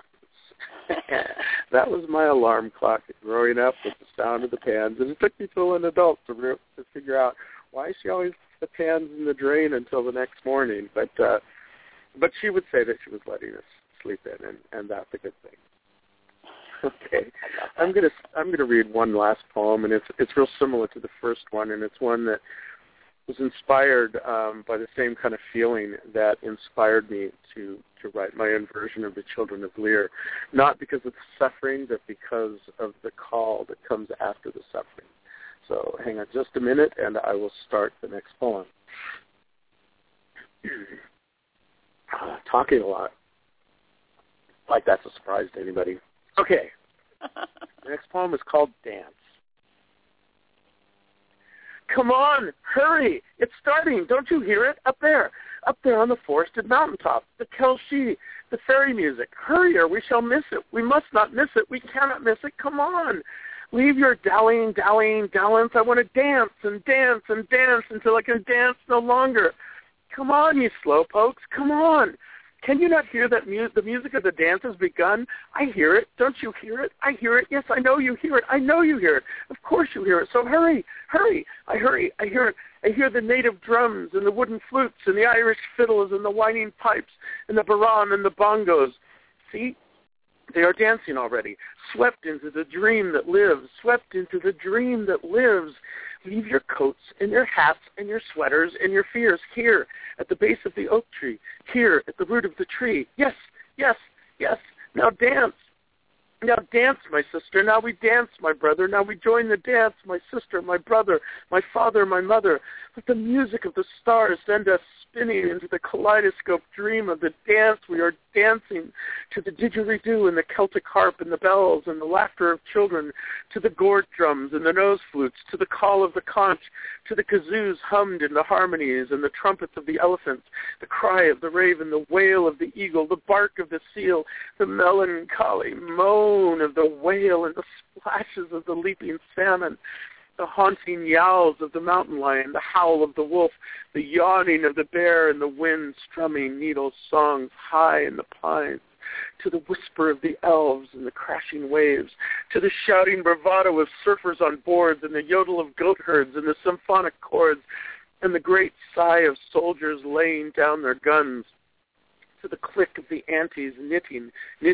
pans. That was my alarm clock growing up with the sound of the pans, and it took me till an adult to figure out why she always put the pans in the drain until the next morning. But she would say that she was letting us sleep in, and that's a good thing. Okay, I'm gonna read one last poem, and it's real similar to the first one, and it's one that was inspired by the same kind of feeling that inspired me to write my own version of The Children of Lear, not because of the suffering, but because of the call that comes after the suffering. So hang on just a minute, and I will start the next poem. Talking a lot, like that's a surprise to anybody. Okay, the next poem is called Dance. Come on, hurry, it's starting, don't you hear it? Up there on the forested mountaintop, the Kelshi, the fairy music. Hurry or we shall miss it. We must not miss it. We cannot miss it. Come on. Leave your dallying, dalliance. I want to dance and dance and dance until I can dance no longer. Come on, you slowpokes, come on. Can you not hear that the music of the dance has begun? I hear it. Don't you hear it? I hear it. Yes, I know you hear it. I know you hear it. Of course you hear it. So hurry, hurry. I hear it. I hear the native drums and the wooden flutes and the Irish fiddles and the whining pipes and the baran and the bongos. See? They are dancing already, swept into the dream that lives, swept into the dream that lives. Leave your coats and your hats and your sweaters and your fears here at the base of the oak tree, here at the root of the tree. Yes, yes, yes. Now dance. Now dance, my sister. Now we dance, my brother. Now we join the dance, my sister, my brother, my father, my mother. Let the music of the stars send us spinning into the kaleidoscope dream of the dance. We are dancing to the didgeridoo and the Celtic harp and the bells and the laughter of children, to the gourd drums and the nose flutes, to the call of the conch, to the kazoos hummed in the harmonies and the trumpets of the elephant, the cry of the raven, the wail of the eagle, the bark of the seal, the melancholy moan of the whale and the splashes of the leaping salmon, the haunting yowls of the mountain lion, the howl of the wolf, the yawning of the bear, and the wind strumming needle songs high in the pines, to the whisper of the elves and the crashing waves, to the shouting bravado of surfers on boards and the yodel of goat herds and the symphonic chords and the great sigh of soldiers laying down their guns, to the click of the aunties knitting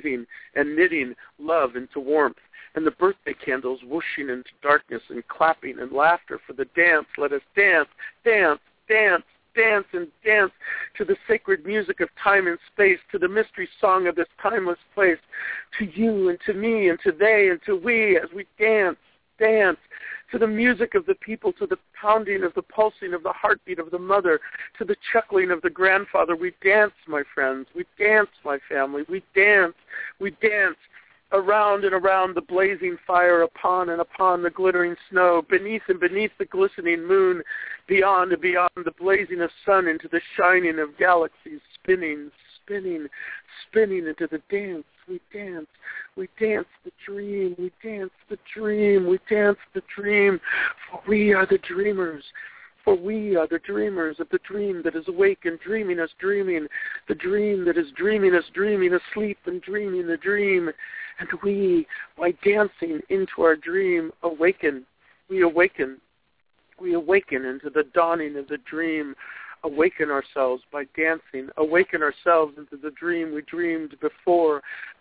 and knitting love into warmth, and the birthday candles whooshing into darkness and clapping and laughter for the dance. Let us dance, dance, dance, dance, and dance to the sacred music of time and space, to the mystery song of this timeless place, to you and to me and to they and to we as we dance, dance, to the music of the people, to the pounding of the pulsing of the heartbeat of the mother, to the chuckling of the grandfather. We dance, my friends. We dance, my family. We dance. We dance. Around and around the blazing fire, upon and upon the glittering snow, beneath and beneath the glistening moon, beyond and beyond the blazing of sun, into the shining of galaxies, spinning, spinning, spinning into the dance. We dance. We dance the dream. We dance the dream. We dance the dream. For we are the dreamers. For we are the dreamers of the dream that is awake and dreaming us dreaming, the dream that is dreaming us dreaming, asleep and dreaming the dream. And we, by dancing into our dream, awaken. We awaken. We awaken into the dawning of the dream. Awaken ourselves by dancing. Awaken ourselves into the dream we dreamed before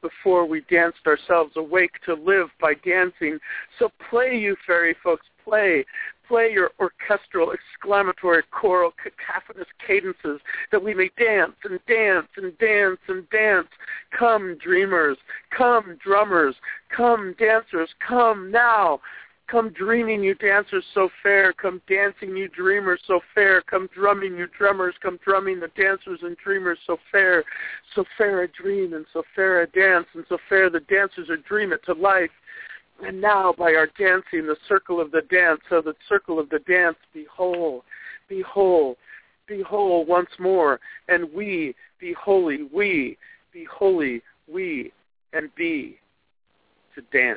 we danced ourselves awake to live by dancing. So play, you fairy folks, play. Play your orchestral, exclamatory, choral, cacophonous cadences that we may dance and dance and dance and dance. Come, dreamers. Come, drummers. Come, dancers. Come now. Come dreaming, you dancers so fair. Come dancing, you dreamers so fair. Come drumming, you drummers. Come drumming, the dancers and dreamers so fair. So fair a dream and so fair a dance, and so fair the dancers a dream it to life. And now by our dancing, the circle of the dance, so the circle of the dance, be whole, be whole, be whole once more. And we, be holy, we, be holy, we, and be to dance.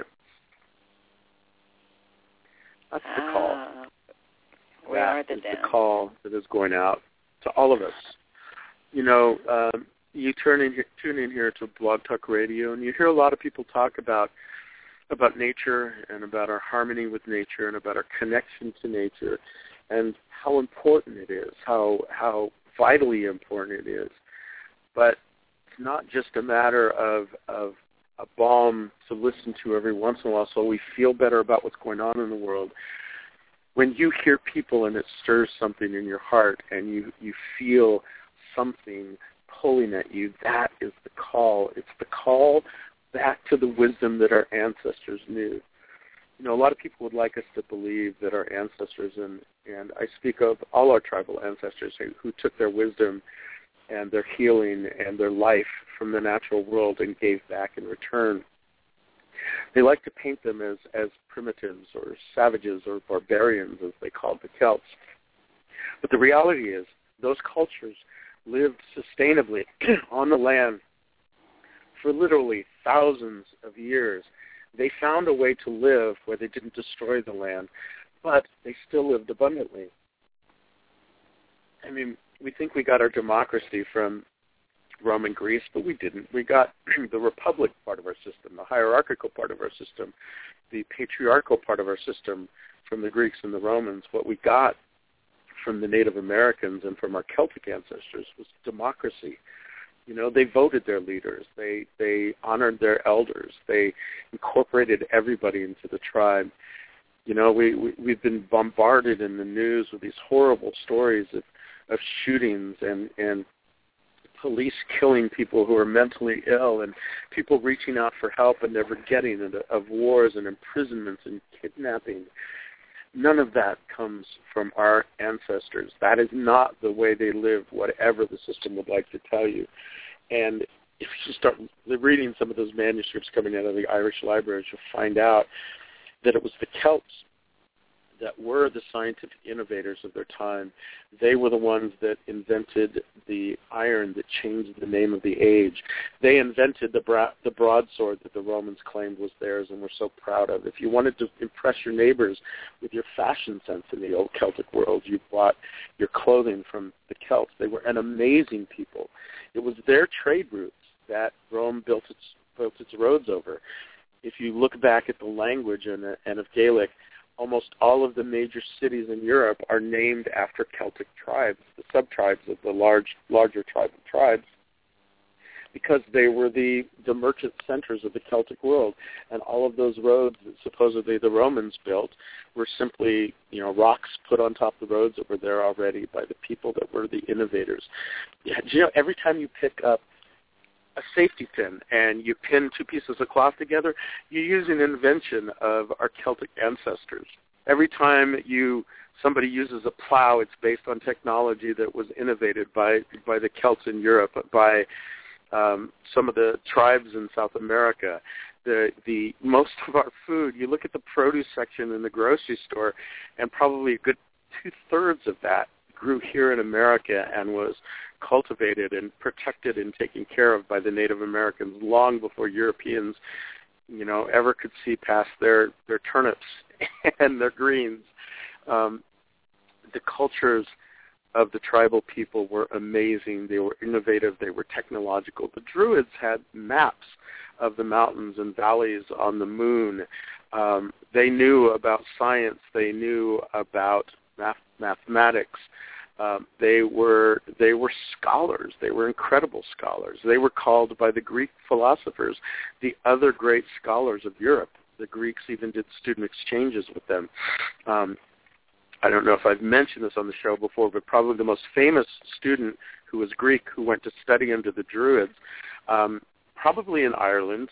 That's the call. We are the dance. That's the call that is going out to all of us. You know, you tune in here to Blog Talk Radio, and you hear a lot of people talk about nature and about our harmony with nature and about our connection to nature and how important it is, how vitally important it is. But it's not just a matter of a balm to listen to every once in a while so we feel better about what's going on in the world. When you hear people and it stirs something in your heart and you feel something pulling at you, that is the call. It's the call back to the wisdom that our ancestors knew. You know, a lot of people would like us to believe that our ancestors, and I speak of all our tribal ancestors who took their wisdom and their healing and their life from the natural world and gave back in return. They like to paint them as primitives or savages or barbarians, as they called the Celts. But the reality is those cultures lived sustainably on the land for literally thousands of years. They found a way to live where they didn't destroy the land, but they still lived abundantly. I mean, we think we got our democracy from Rome and Greece, but we didn't. We got the republic part of our system, the hierarchical part of our system, the patriarchal part of our system from the Greeks and the Romans. What we got from the Native Americans and from our Celtic ancestors was democracy. You know, they voted their leaders. They honored their elders. They incorporated everybody into the tribe. You know, we've been bombarded in the news with these horrible stories of shootings and police killing people who are mentally ill and people reaching out for help and never getting it, of wars and imprisonments and kidnapping. None of that comes from our ancestors. That is not the way they lived, whatever the system would like to tell you. And if you start reading some of those manuscripts coming out of the Irish libraries, you'll find out that it was the Celts that were the scientific innovators of their time. They were the ones that invented the iron that changed the name of the age. They invented the broadsword that the Romans claimed was theirs and were so proud of. If you wanted to impress your neighbors with your fashion sense in the old Celtic world, you bought your clothing from the Celts. They were an amazing people. It was their trade routes that Rome built its roads over. If you look back at the language and of Gaelic, almost all of the major cities in Europe are named after Celtic tribes, the sub-tribes of the larger tribe of tribes, because they were the merchant centers of the Celtic world. And all of those roads that supposedly the Romans built were simply, you know, rocks put on top of the roads that were there already by the people that were the innovators. Yeah, you know, every time you pick up a safety pin and you pin two pieces of cloth together, you use an invention of our Celtic ancestors. Every time somebody uses a plow, it's based on technology that was innovated by the Celts in Europe, by some of the tribes in South America. The most of our food, you look at the produce section in the grocery store, and probably a good 2/3 of that grew here in America and was cultivated and protected and taken care of by the Native Americans long before Europeans, you know, ever could see past their turnips and their greens. The cultures of the tribal people were amazing. They were innovative. They were technological. The Druids had maps of the mountains and valleys on the moon. They knew about science. They knew about mathematics. They were scholars. They were incredible scholars. They were called by the Greek philosophers the other great scholars of Europe. The Greeks even did student exchanges with them. I don't know if I've mentioned this on the show before, but probably the most famous student who was Greek who went to study under the Druids, probably in Ireland,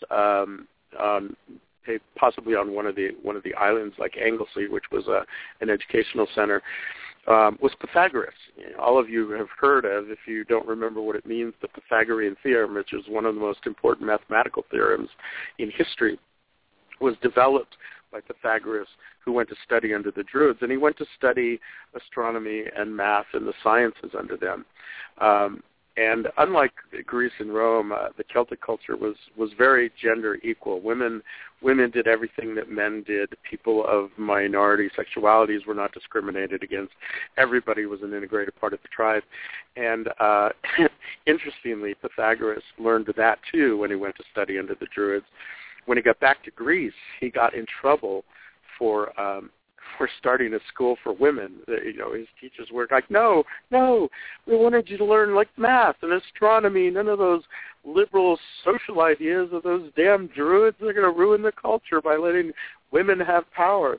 possibly on one of the islands like Anglesey, which was an educational center, was Pythagoras. All of you have heard of, if you don't remember what it means, the Pythagorean theorem, which is one of the most important mathematical theorems in history, was developed by Pythagoras, who went to study under the Druids, and he went to study astronomy and math and the sciences under them. And unlike Greece and Rome, the Celtic culture was very gender equal. Women did everything that men did. People of minority sexualities were not discriminated against. Everybody was an integrated part of the tribe. And interestingly, Pythagoras learned that too when he went to study under the Druids. When he got back to Greece, he got in trouble for starting a school for women. You know, his teachers were like, no, we wanted you to learn like math and astronomy, none of those liberal social ideas of those damn Druids. They're going to ruin the culture by letting women have power.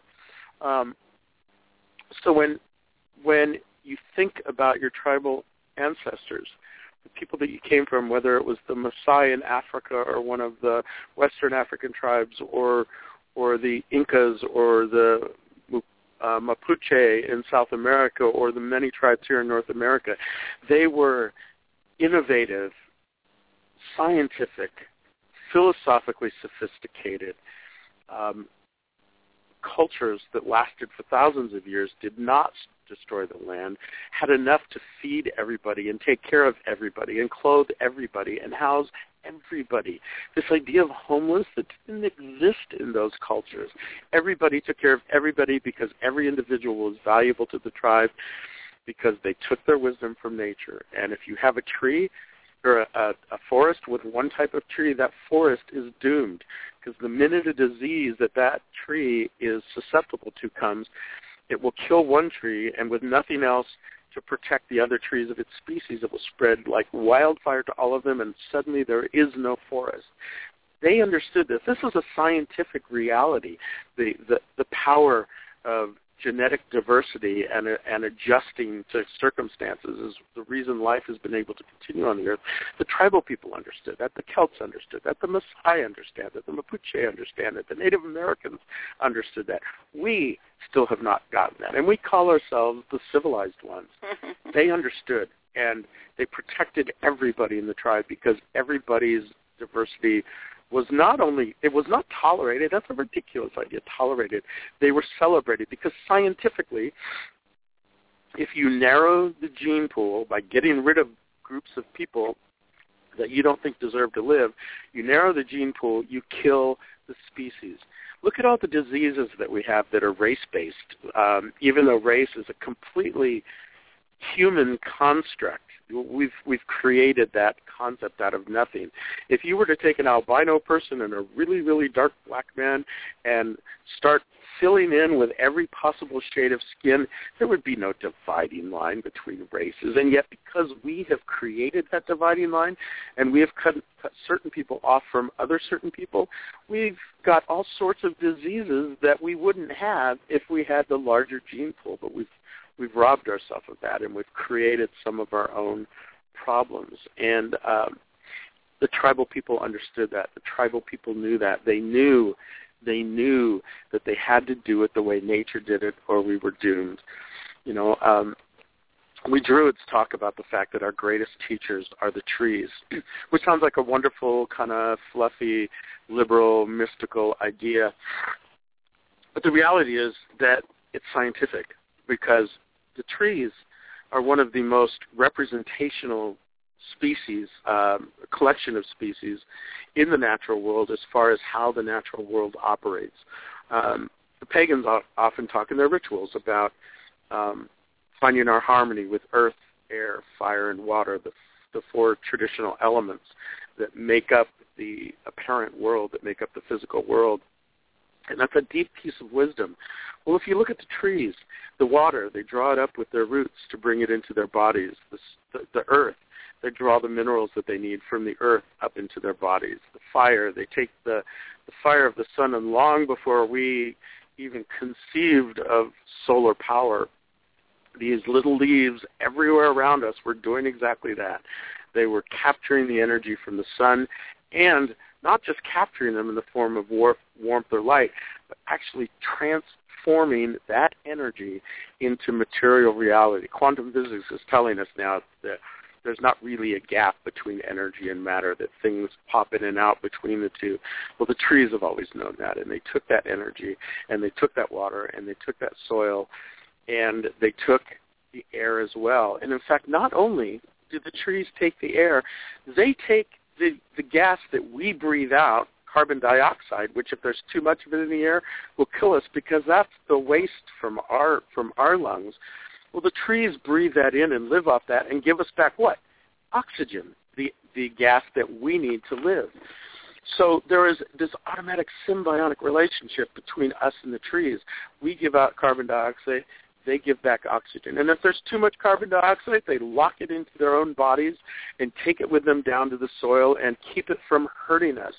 So when you think about your tribal ancestors, the people that you came from, whether it was the Maasai in Africa or one of the Western African tribes or the Incas or the Mapuche in South America or the many tribes here in North America, they were innovative, scientific, philosophically sophisticated cultures that lasted for thousands of years, did not destroy the land, had enough to feed everybody and take care of everybody and clothe everybody and house everybody. This idea of homeless that didn't exist in those cultures. Everybody took care of everybody because every individual was valuable to the tribe because they took their wisdom from nature. And if you have a tree or a forest with one type of tree, that forest is doomed, because the minute a disease that tree is susceptible to comes, it will kill one tree, and with nothing else to protect the other trees of its species, it will spread like wildfire to all of them, and suddenly there is no forest. They understood this. This is a scientific reality, the power of genetic diversity and adjusting to circumstances is the reason life has been able to continue on the earth. The tribal people understood that. The Celts understood that. The Maasai understand that. The Mapuche understand it. The Native Americans understood that. We still have not gotten that. And we call ourselves the civilized ones. They understood, and they protected everybody in the tribe because everybody's diversity was not tolerated. That's a ridiculous idea, tolerated. They were celebrated because scientifically, if you narrow the gene pool by getting rid of groups of people that you don't think deserve to live, you narrow the gene pool, you kill the species. Look at all the diseases that we have that are race-based, even though race is a completely human construct. We've created that concept out of nothing. If you were to take an albino person and a really, really dark black man and start filling in with every possible shade of skin, there would be no dividing line between races. And yet because we have created that dividing line and we have cut certain people off from other certain people, we've got all sorts of diseases that we wouldn't have if we had the larger gene pool, but we've robbed ourselves of that, and we've created some of our own problems. And the tribal people understood that. The tribal people knew that. They knew that they had to do it the way nature did it, or we were doomed. You know, we Druids talk about the fact that our greatest teachers are the trees, which sounds like a wonderful, kind of fluffy, liberal, mystical idea. But the reality is that it's scientific, because the trees are one of the most representational species, collection of species in the natural world as far as how the natural world operates. The pagans often talk in their rituals about finding our harmony with earth, air, fire, and water, the four traditional elements that make up the apparent world, that make up the physical world. And that's a deep piece of wisdom. Well, if you look at the trees, the water, they draw it up with their roots to bring it into their bodies. The earth, they draw the minerals that they need from the earth up into their bodies. The fire, they take the fire of the sun, and long before we even conceived of solar power, these little leaves everywhere around us were doing exactly that. They were capturing the energy from the sun, and not just capturing them in the form of warmth or light, but actually transforming that energy into material reality. Quantum physics is telling us now that there's not really a gap between energy and matter, that things pop in and out between the two. Well, the trees have always known that, and they took that energy, and they took that water, and they took that soil, and they took the air as well. And in fact, not only do the trees take the air, they take the gas that we breathe out, carbon dioxide, which if there's too much of it in the air will kill us, because that's the waste from our lungs. Well, the trees breathe that in and live off that and give us back what? Oxygen, the gas that we need to live. So there is this automatic symbiotic relationship between us and the trees. We give out carbon dioxide, they give back oxygen. And if there's too much carbon dioxide, they lock it into their own bodies and take it with them down to the soil and keep it from hurting us.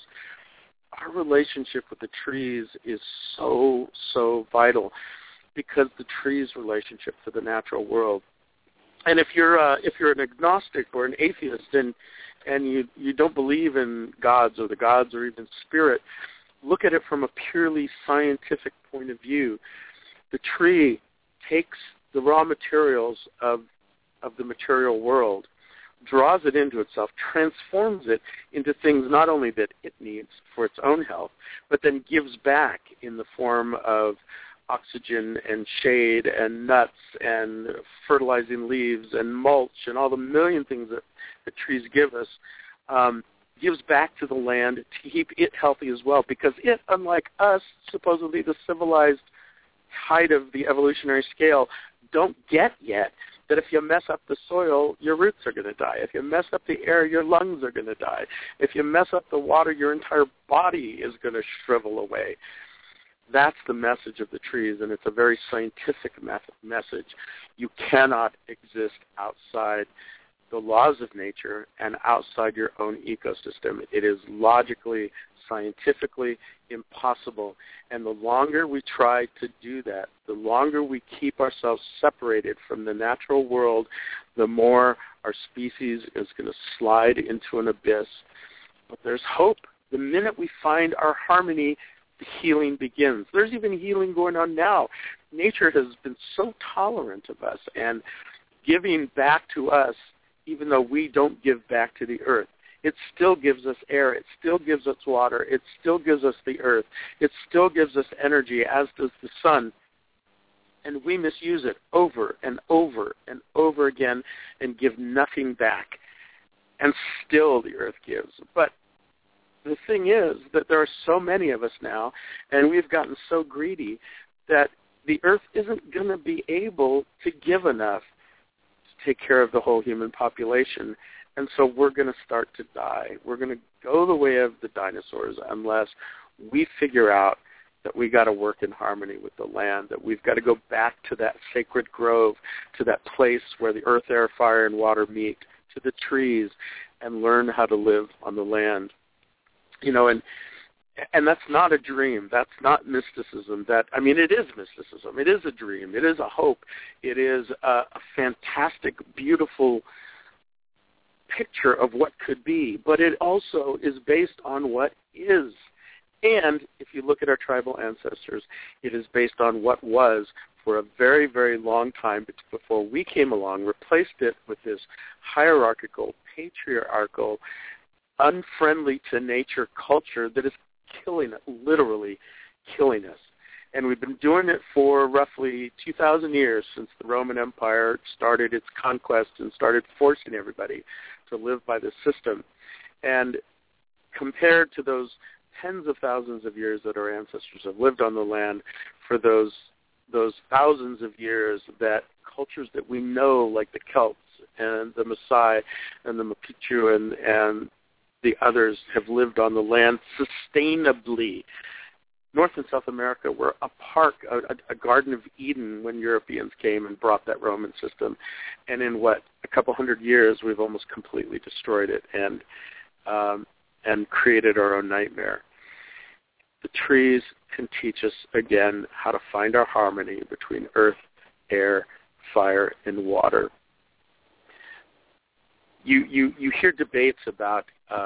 Our relationship with the trees is so, so vital, because the trees' relationship to the natural world. And if you're an agnostic or an atheist and you don't believe in gods or the gods or even spirit, look at it from a purely scientific point of view. The tree takes the raw materials of the material world, draws it into itself, transforms it into things not only that it needs for its own health, but then gives back in the form of oxygen and shade and nuts and fertilizing leaves and mulch and all the million things that trees give us, gives back to the land to keep it healthy as well, because it, unlike us, supposedly the civilized height of the evolutionary scale, don't get yet that if you mess up the soil, your roots are going to die. If you mess up the air, your lungs are going to die. If you mess up the water, your entire body is going to shrivel away. That's the message of the trees, and it's a very scientific message. You cannot exist outside the laws of nature and outside your own ecosystem. It is logically, scientifically impossible. And the longer we try to do that, the longer we keep ourselves separated from the natural world, the more our species is going to slide into an abyss. But there's hope. The minute we find our harmony, the healing begins. There's even healing going on now. Nature has been so tolerant of us and giving back to us, even though we don't give back to the earth. It still gives us air. It still gives us water. It still gives us the earth. It still gives us energy, as does the sun. And we misuse it over and over and over again and give nothing back. And still the earth gives. But the thing is that there are so many of us now, and we've gotten so greedy that the earth isn't going to be able to give enough to take care of the whole human population. And so we're going to start to die. We're going to go the way of the dinosaurs unless we figure out that we got to work in harmony with the land, that we've got to go back to that sacred grove, to that place where the earth, air, fire, and water meet, to the trees, and learn how to live on the land. You know, and that's not a dream. That's not mysticism. It is mysticism. It is a dream. It is a hope. It is a fantastic, beautiful picture of what could be, but it also is based on what is. And if you look at our tribal ancestors, it is based on what was for a very, very long time before we came along, replaced it with this hierarchical, patriarchal, unfriendly to nature culture that is killing it, literally killing us. And we've been doing it for roughly 2,000 years since the Roman Empire started its conquest and started forcing everybody to live by this system. And compared to those tens of thousands of years that our ancestors have lived on the land, for those thousands of years that cultures that we know, like the Celts and the Maasai and the Mapuche and the others, have lived on the land sustainably. North and South America were a park, a Garden of Eden when Europeans came and brought that Roman system. And in a couple hundred years, we've almost completely destroyed it and created our own nightmare. The trees can teach us, again, how to find our harmony between earth, air, fire, and water. You hear debates about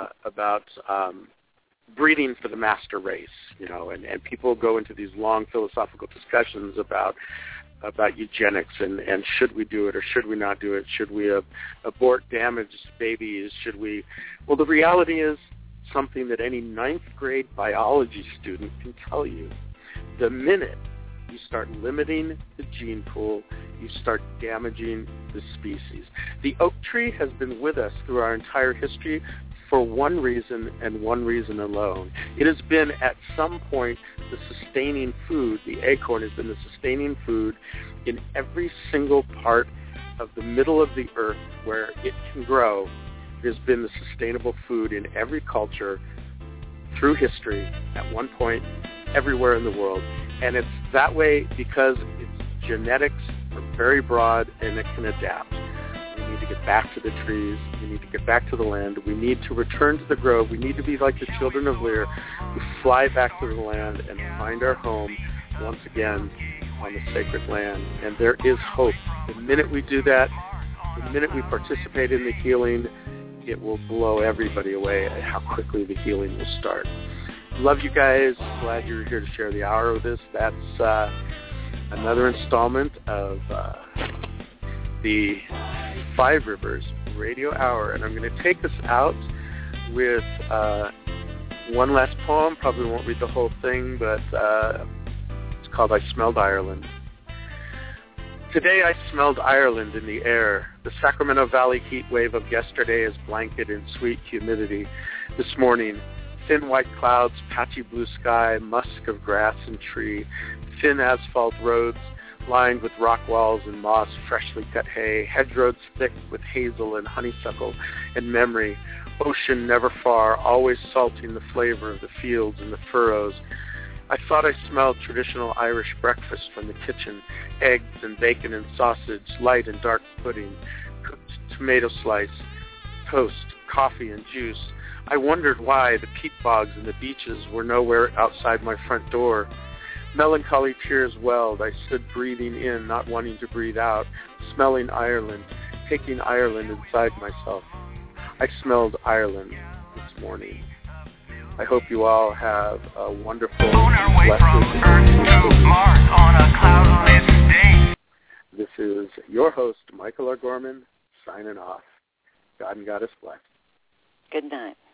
breeding for the master race, and people go into these long philosophical discussions about eugenics and should we do it or should we not do it? Should we abort damaged babies? Well, the reality is something that any ninth grade biology student can tell you. The minute you start limiting the gene pool, you start damaging the species. The oak tree has been with us through our entire history for one reason and one reason alone. It has been at some point the sustaining food. The acorn has been the sustaining food in every single part of the middle of the earth where it can grow. It has been the sustainable food in every culture through history at one point everywhere in the world. And it's that way because its genetics are very broad and it can adapt. We need to get back to the trees. We need to get back to the land. We need to return to the grove. We need to be like the children of Lear who fly back to the land and find our home once again on the sacred land. And there is hope. The minute we do that, the minute we participate in the healing, it will blow everybody away at how quickly the healing will start. Love you guys. Glad you're here to share the hour with us. That's another installment of the Five Rivers Radio Hour. And I'm going to take us out with one last poem. Probably won't read the whole thing, but it's called I Smelled Ireland. Today I smelled Ireland in the air. The Sacramento Valley heat wave of yesterday is blanketed in sweet humidity. This morning, thin white clouds, patchy blue sky, musk of grass and tree, thin asphalt roads, lined with rock walls and moss, freshly cut hay, hedgerows thick with hazel and honeysuckle and memory, ocean never far, always salting the flavor of the fields and the furrows. I thought I smelled traditional Irish breakfast from the kitchen, eggs and bacon and sausage, light and dark pudding, cooked tomato slice, toast, coffee and juice. I wondered why the peat bogs and the beaches were nowhere outside my front door. Melancholy tears welled. I stood breathing in, not wanting to breathe out, smelling Ireland, taking Ireland inside myself. I smelled Ireland this morning. I hope you all have a wonderful, blessed. This is your host, Michael R. Gorman, signing off. God and Goddess bless. Good night.